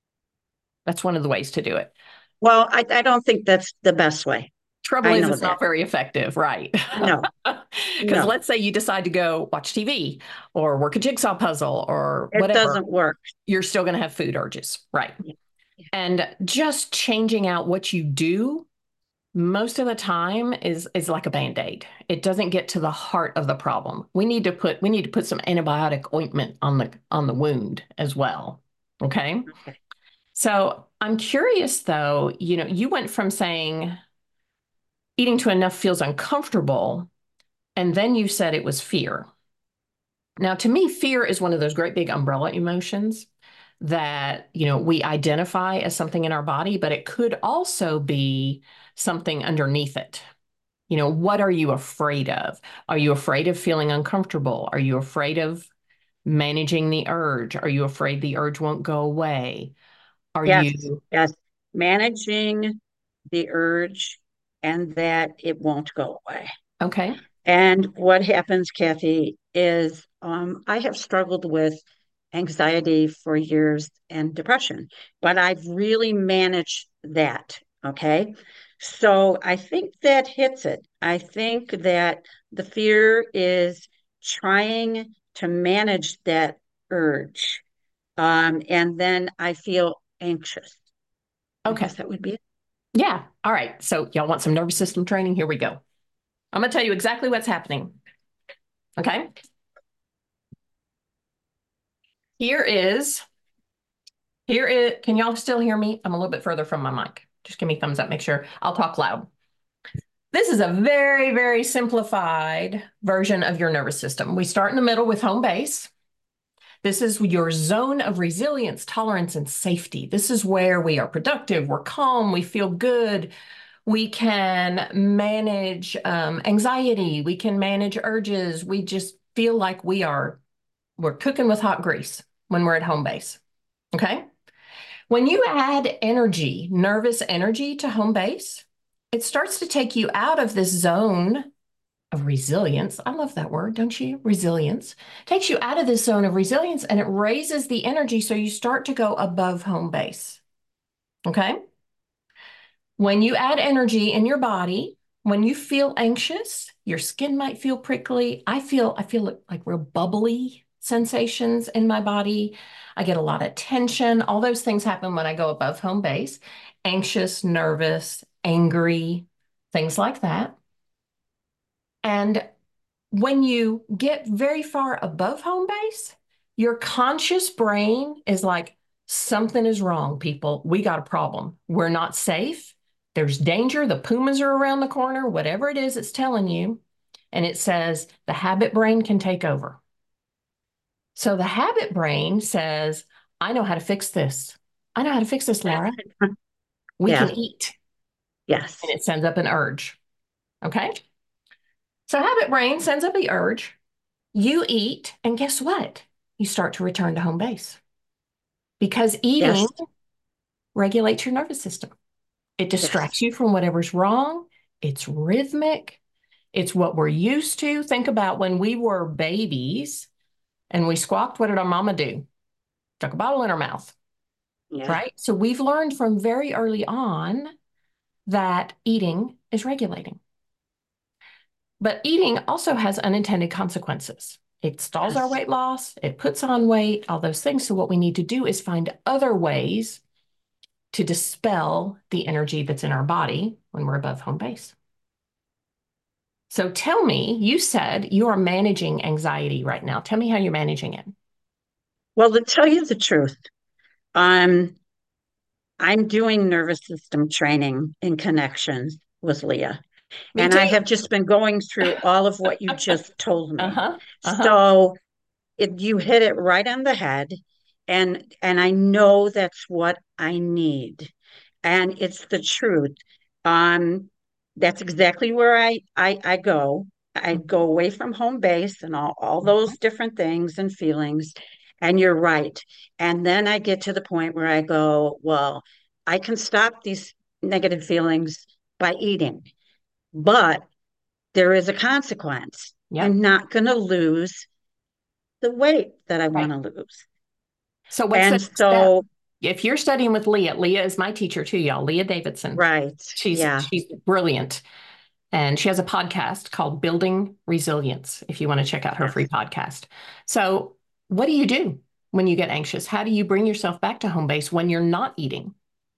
[SPEAKER 1] that's one of the ways to do it.
[SPEAKER 6] Well, I, I don't think that's the best way.
[SPEAKER 1] Trouble
[SPEAKER 6] I
[SPEAKER 1] is,
[SPEAKER 6] know
[SPEAKER 1] it's
[SPEAKER 6] that.
[SPEAKER 1] not very effective, right?
[SPEAKER 6] No,
[SPEAKER 1] Because
[SPEAKER 6] no,
[SPEAKER 1] let's say you decide to go watch T V or work a jigsaw puzzle or
[SPEAKER 6] it
[SPEAKER 1] whatever,
[SPEAKER 6] doesn't work.
[SPEAKER 1] you're still going to have food urges, right?
[SPEAKER 6] Yeah.
[SPEAKER 1] And just changing out what you do most of the time is is like a band-aid. It doesn't get to the heart of the problem. We need to put we need to put some antibiotic ointment on the on the wound as well. Okay?
[SPEAKER 6] Okay.
[SPEAKER 1] So I'm curious though, you know, you went from saying eating to enough feels uncomfortable, and then you said it was fear. Now, to me, fear is one of those great big umbrella emotions that, you know, we identify as something in our body, but it could also be something underneath it. You know, what are you afraid of? Are you afraid of feeling uncomfortable? Are you afraid of managing the urge? Are you afraid the urge won't go away? Are
[SPEAKER 6] Yes,
[SPEAKER 1] you
[SPEAKER 6] yes. Managing the urge and that it won't go away.
[SPEAKER 1] okay?
[SPEAKER 6] And what happens, Kathy, is um, I have struggled with anxiety for years and depression, but I've really managed that. Okay. So I think that hits it. I think that the fear is trying to manage that urge. Um, and then I feel anxious. I
[SPEAKER 1] Okay.
[SPEAKER 6] guess that would be it.
[SPEAKER 1] Yeah. All right. So y'all want some nervous system training? Here we go. I'm going to tell you exactly what's happening. Okay. Here is, here is, can y'all still hear me? I'm a little bit further from my mic. Just give me a thumbs up, make sure. I'll talk loud. This is a very, very simplified version of your nervous system. We start in the middle with home base. This is your zone of resilience, tolerance, and safety. This is where we are productive, we're calm, we feel good. We can manage um, anxiety. We can manage urges. We just feel like we are, we're cooking with hot grease when we're at home base. Okay. When you add energy, nervous energy to home base, it starts to take you out of this zone of resilience. I love that word, don't you? Resilience. Takes you out of this zone of resilience and it raises the energy so you start to go above home base. Okay? When you add energy in your body, when you feel anxious, your skin might feel prickly. I feel I feel like real bubbly sensations in my body. I get a lot of tension. All those things happen when I go above home base. Anxious, nervous, angry, things like that. And when you get very far above home base, your conscious brain is like, something is wrong, people. We got a problem. We're not safe. There's danger. The pumas are around the corner, whatever it is it's telling you. And it says the habit brain can take over. So the habit brain says, I know how to fix this. I know how to fix this, Laura. We
[SPEAKER 6] Yeah.
[SPEAKER 1] can eat.
[SPEAKER 6] Yes.
[SPEAKER 1] And it sends up an urge. Okay. So habit brain sends up the urge. You eat, and guess what? You start to return to home base. Because eating
[SPEAKER 6] Yes.
[SPEAKER 1] regulates your nervous system. It distracts
[SPEAKER 6] Yes.
[SPEAKER 1] you from whatever's wrong. It's rhythmic. It's what we're used to. Think about when we were babies and we squawked, what did our mama do? Stuck a bottle in her mouth,
[SPEAKER 6] Yeah.
[SPEAKER 1] right? So we've learned from very early on that eating is regulating. But eating also has unintended consequences. It stalls our
[SPEAKER 6] Yes.
[SPEAKER 1] weight loss, it puts on weight, all those things. So what we need to do is find other ways to dispel the energy that's in our body when we're above home base. So tell me, you said you are managing anxiety right now. Tell me how you're managing it.
[SPEAKER 6] Well, to tell you the truth, um, I'm doing nervous system training in connections with Leah.
[SPEAKER 1] Me
[SPEAKER 6] And
[SPEAKER 1] too.
[SPEAKER 6] I have just been going through all of what you just told me.
[SPEAKER 1] Uh-huh. Uh-huh.
[SPEAKER 6] So it, you hit it right on the head. And and I know that's what I need. And it's the truth. Um, that's exactly where I, I I go. I go away from home base and all, all those different things and feelings. And you're right. And then I get to the point where I go, well, I can stop these negative feelings by eating, but there is a consequence.
[SPEAKER 1] Yep.
[SPEAKER 6] I'm not going to lose the weight that I
[SPEAKER 1] Right.
[SPEAKER 6] want to lose.
[SPEAKER 1] So what's the
[SPEAKER 6] And
[SPEAKER 1] next
[SPEAKER 6] so,
[SPEAKER 1] step? If you're studying with Leah, Leah is my teacher too, y'all. Leah Davidson.
[SPEAKER 6] right.
[SPEAKER 1] She's
[SPEAKER 6] Yeah.
[SPEAKER 1] she's brilliant. And she has a podcast called Building Resilience, if you want to check out her
[SPEAKER 6] Yes.
[SPEAKER 1] free podcast. So what do you do when you get anxious? How do you bring yourself back to home base when you're not eating?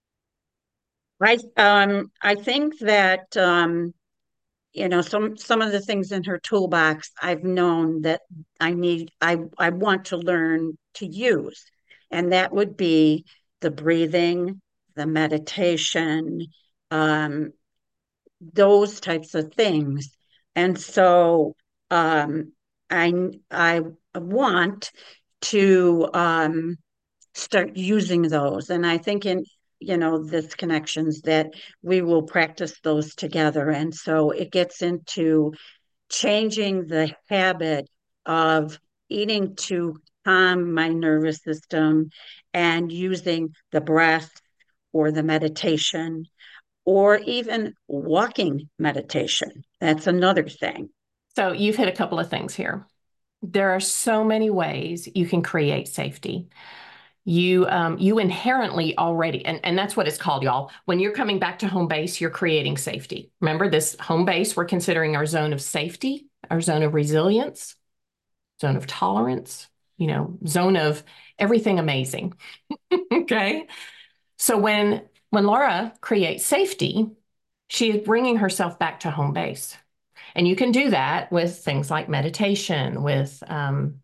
[SPEAKER 6] Right. Um, I think that um, you know, some some of the things in her toolbox I've known that I need I I want to learn to use. And that would be the breathing, the meditation, um, those types of things. And so um, I I want to um, start using those. And I think in you know this connections that we will practice those together. And so it gets into changing the habit of eating to calm my nervous system and using the breath or the meditation or even walking meditation. That's another thing.
[SPEAKER 1] So you've hit a couple of things here. There are so many ways you can create safety. You um, you inherently already, and, and that's what it's called, y'all. When you're coming back to home base, you're creating safety. Remember this home base, we're considering our zone of safety, our zone of resilience, zone of tolerance, you know, zone of everything amazing. Okay. So when when Laura creates safety, she is bringing herself back to home base. And you can do that with things like meditation, with um,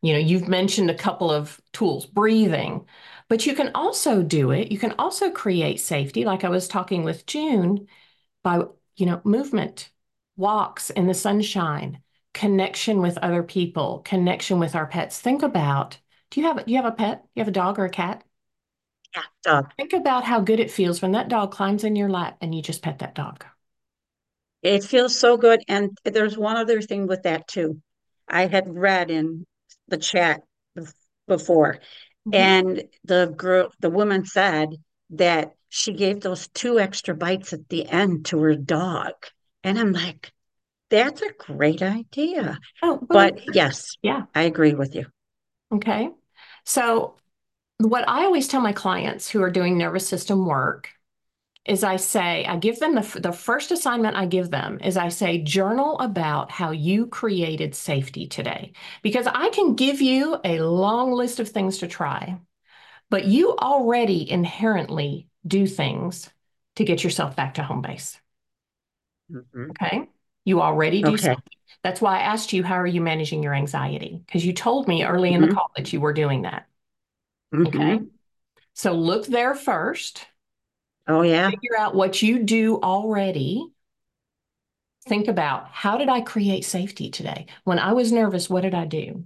[SPEAKER 1] You know, you've mentioned a couple of tools, breathing, but you can also do it. You can also create safety, like I was talking with June, by, you know, movement, walks in the sunshine, connection with other people, connection with our pets. Think about, do you have, do you have a pet? You have a dog or a cat?
[SPEAKER 6] Yeah, dog.
[SPEAKER 1] Think about how good it feels when that dog climbs in your lap and you just pet that dog.
[SPEAKER 6] It feels so good. And there's one other thing with that too. I had read in the chat bef- before,
[SPEAKER 1] Mhm.
[SPEAKER 6] and the girl, the woman said that she gave those two extra bites at the end to her dog. And I'm like, that's a great idea.
[SPEAKER 1] Oh, well,
[SPEAKER 6] But yes,
[SPEAKER 1] yeah.
[SPEAKER 6] I agree with you.
[SPEAKER 1] Okay. So what I always tell my clients who are doing nervous system work is I say, I give them the, the first assignment I give them is I say, journal about how you created safety today. Because I can give you a long list of things to try, but you already inherently do things to get yourself back to home base.
[SPEAKER 6] Mhm.
[SPEAKER 1] Okay. You already do
[SPEAKER 6] Okay.
[SPEAKER 1] something. That's why I asked you, how are you managing your anxiety? Because you told me early in the
[SPEAKER 6] hmm
[SPEAKER 1] call that you were doing that. Okay.
[SPEAKER 6] hmm
[SPEAKER 1] So look there first,
[SPEAKER 6] Oh, yeah.
[SPEAKER 1] figure out what you do already. Think about, how did I create safety today? When I was nervous, what did I do?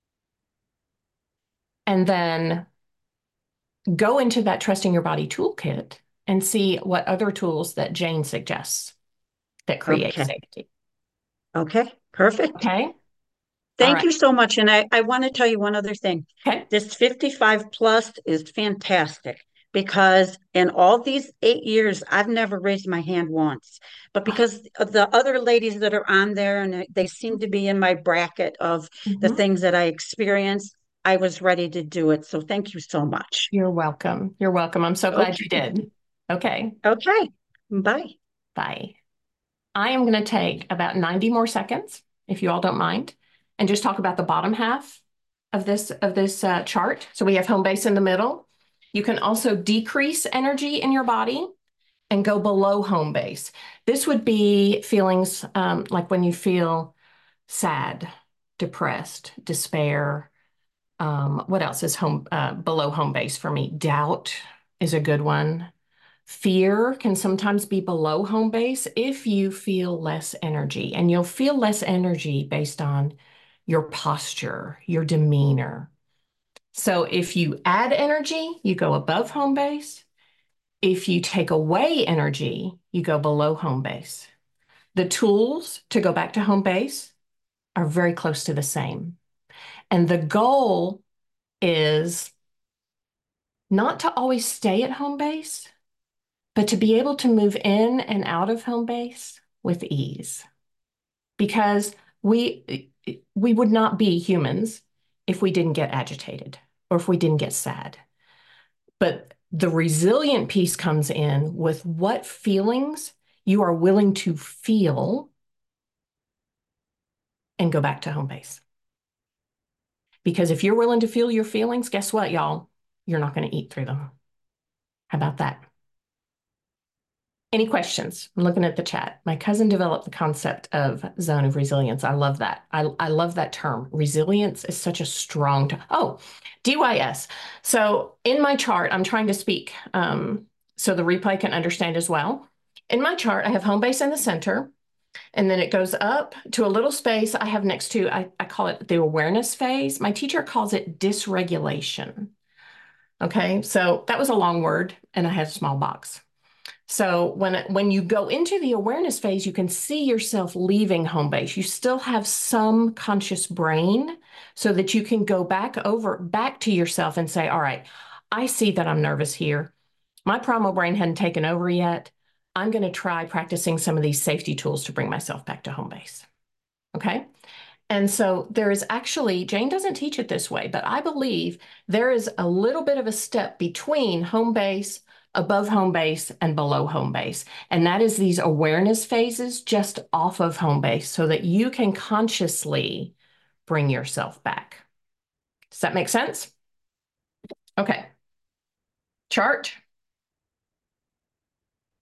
[SPEAKER 1] And then go into that Trusting Your Body toolkit and see what other tools that Jane suggests that create
[SPEAKER 6] Okay.
[SPEAKER 1] safety.
[SPEAKER 6] Okay. Perfect.
[SPEAKER 1] Okay. All
[SPEAKER 6] Thank
[SPEAKER 1] right.
[SPEAKER 6] you so much. And I, I want to tell you one other thing.
[SPEAKER 1] Okay.
[SPEAKER 6] This fifty-five plus is fantastic because in all these eight years, I've never raised my hand once. But because of the other ladies that are on there and they seem to be in my bracket of the
[SPEAKER 1] Mhm.
[SPEAKER 6] things that I experienced, I was ready to do it. So thank you so much.
[SPEAKER 1] You're welcome. You're welcome. I'm so glad you
[SPEAKER 6] Okay.
[SPEAKER 1] did. Okay.
[SPEAKER 6] Okay. Bye.
[SPEAKER 1] Bye. I am going to take about ninety more seconds, if you all don't mind, and just talk about the bottom half of this of this uh, chart. So we have home base in the middle. You can also decrease energy in your body and go below home base. This would be feelings um, like when you feel sad, depressed, despair. Um, what else is home uh, below home base for me? Doubt is a good one. Fear can sometimes be below home base if you feel less energy, and you'll feel less energy based on your posture, your demeanor. So if you add energy, you go above home base. If you take away energy, you go below home base. The tools to go back to home base are very close to the same. And the goal is not to always stay at home base, but to be able to move in and out of home base with ease. Because we we would not be humans if we didn't get agitated or if we didn't get sad. But the resilient piece comes in with what feelings you are willing to feel and go back to home base. Because if you're willing to feel your feelings, guess what, y'all? You're not going to eat through them. How about that? Any questions? I'm looking at the chat. My cousin developed the concept of zone of resilience. I love that. I, I love that term. Resilience is such a strong term. Oh, D Y S. So in my chart, I'm trying to speak um, so the replay can understand as well. In my chart, I have home base in the center, and then it goes up to a little space I have next to, I, I call it the awareness phase. My teacher calls it dysregulation. Okay, so that was a long word, and I had a small box. So when, when you go into the awareness phase, you can see yourself leaving home base. You still have some conscious brain so that you can go back over, back to yourself and say, all right, I see that I'm nervous here. My primal brain hadn't taken over yet. I'm going to try practicing some of these safety tools to bring myself back to home base. Okay. And so there is actually, Jane doesn't teach it this way, but I believe there is a little bit of a step between home base, above home base, and below home base. And that is these awareness phases just off of home base so that you can consciously bring yourself back. Does that make sense? Okay. Chart.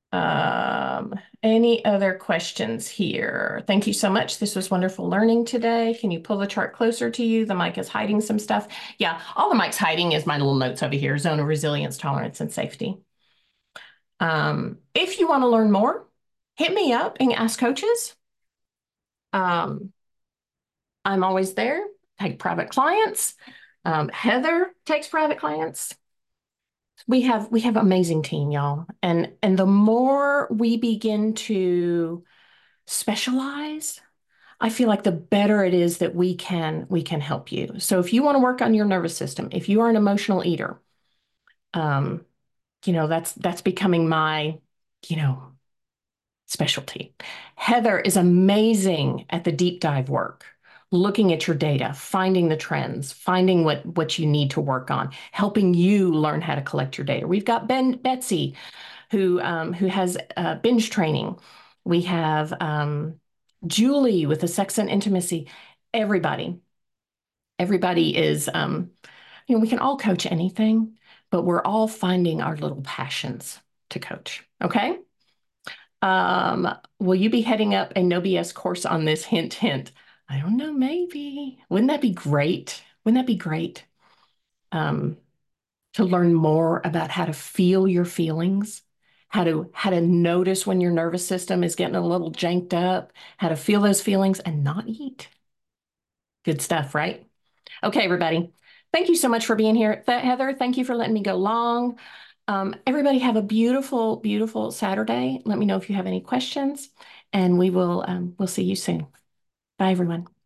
[SPEAKER 1] Um, any other questions here? Thank you so much. This was wonderful learning today. Can you pull the chart closer to you? The mic is hiding some stuff. Yeah, all the mic's hiding is my little notes over here, zone of resilience, tolerance, and safety. Um, if you want to learn more, hit me up and ask coaches. Um, I'm always there. Take private clients. Um, Heather takes private clients. We have we have an amazing team, y'all. And and the more we begin to specialize, I feel like the better it is that we can we can help you. So if you want to work on your nervous system, if you are an emotional eater, um, you know, that's that's becoming my, you know, specialty. Heather is amazing at the deep dive work, looking at your data, finding the trends, finding what, what you need to work on, helping you learn how to collect your data. We've got Ben Betsy, who, um, who has uh, binge training. We have um, Julie with the sex and intimacy. Everybody, everybody is, um, you know, we can all coach anything, but we're all finding our little passions to coach. Okay. Um, will you be heading up a no B S course on this? Hint, hint. I don't know, maybe. Wouldn't that be great? Wouldn't that be great? Um, to learn more about how to feel your feelings, how to how to notice when your nervous system is getting a little janked up, how to feel those feelings and not eat. Good stuff, right? Okay, everybody. Thank you so much for being here. Th Heather, thank you for letting me go long. Um, everybody have a beautiful, beautiful Saturday. Let me know if you have any questions, and we will um, we'll see you soon. Bye, everyone.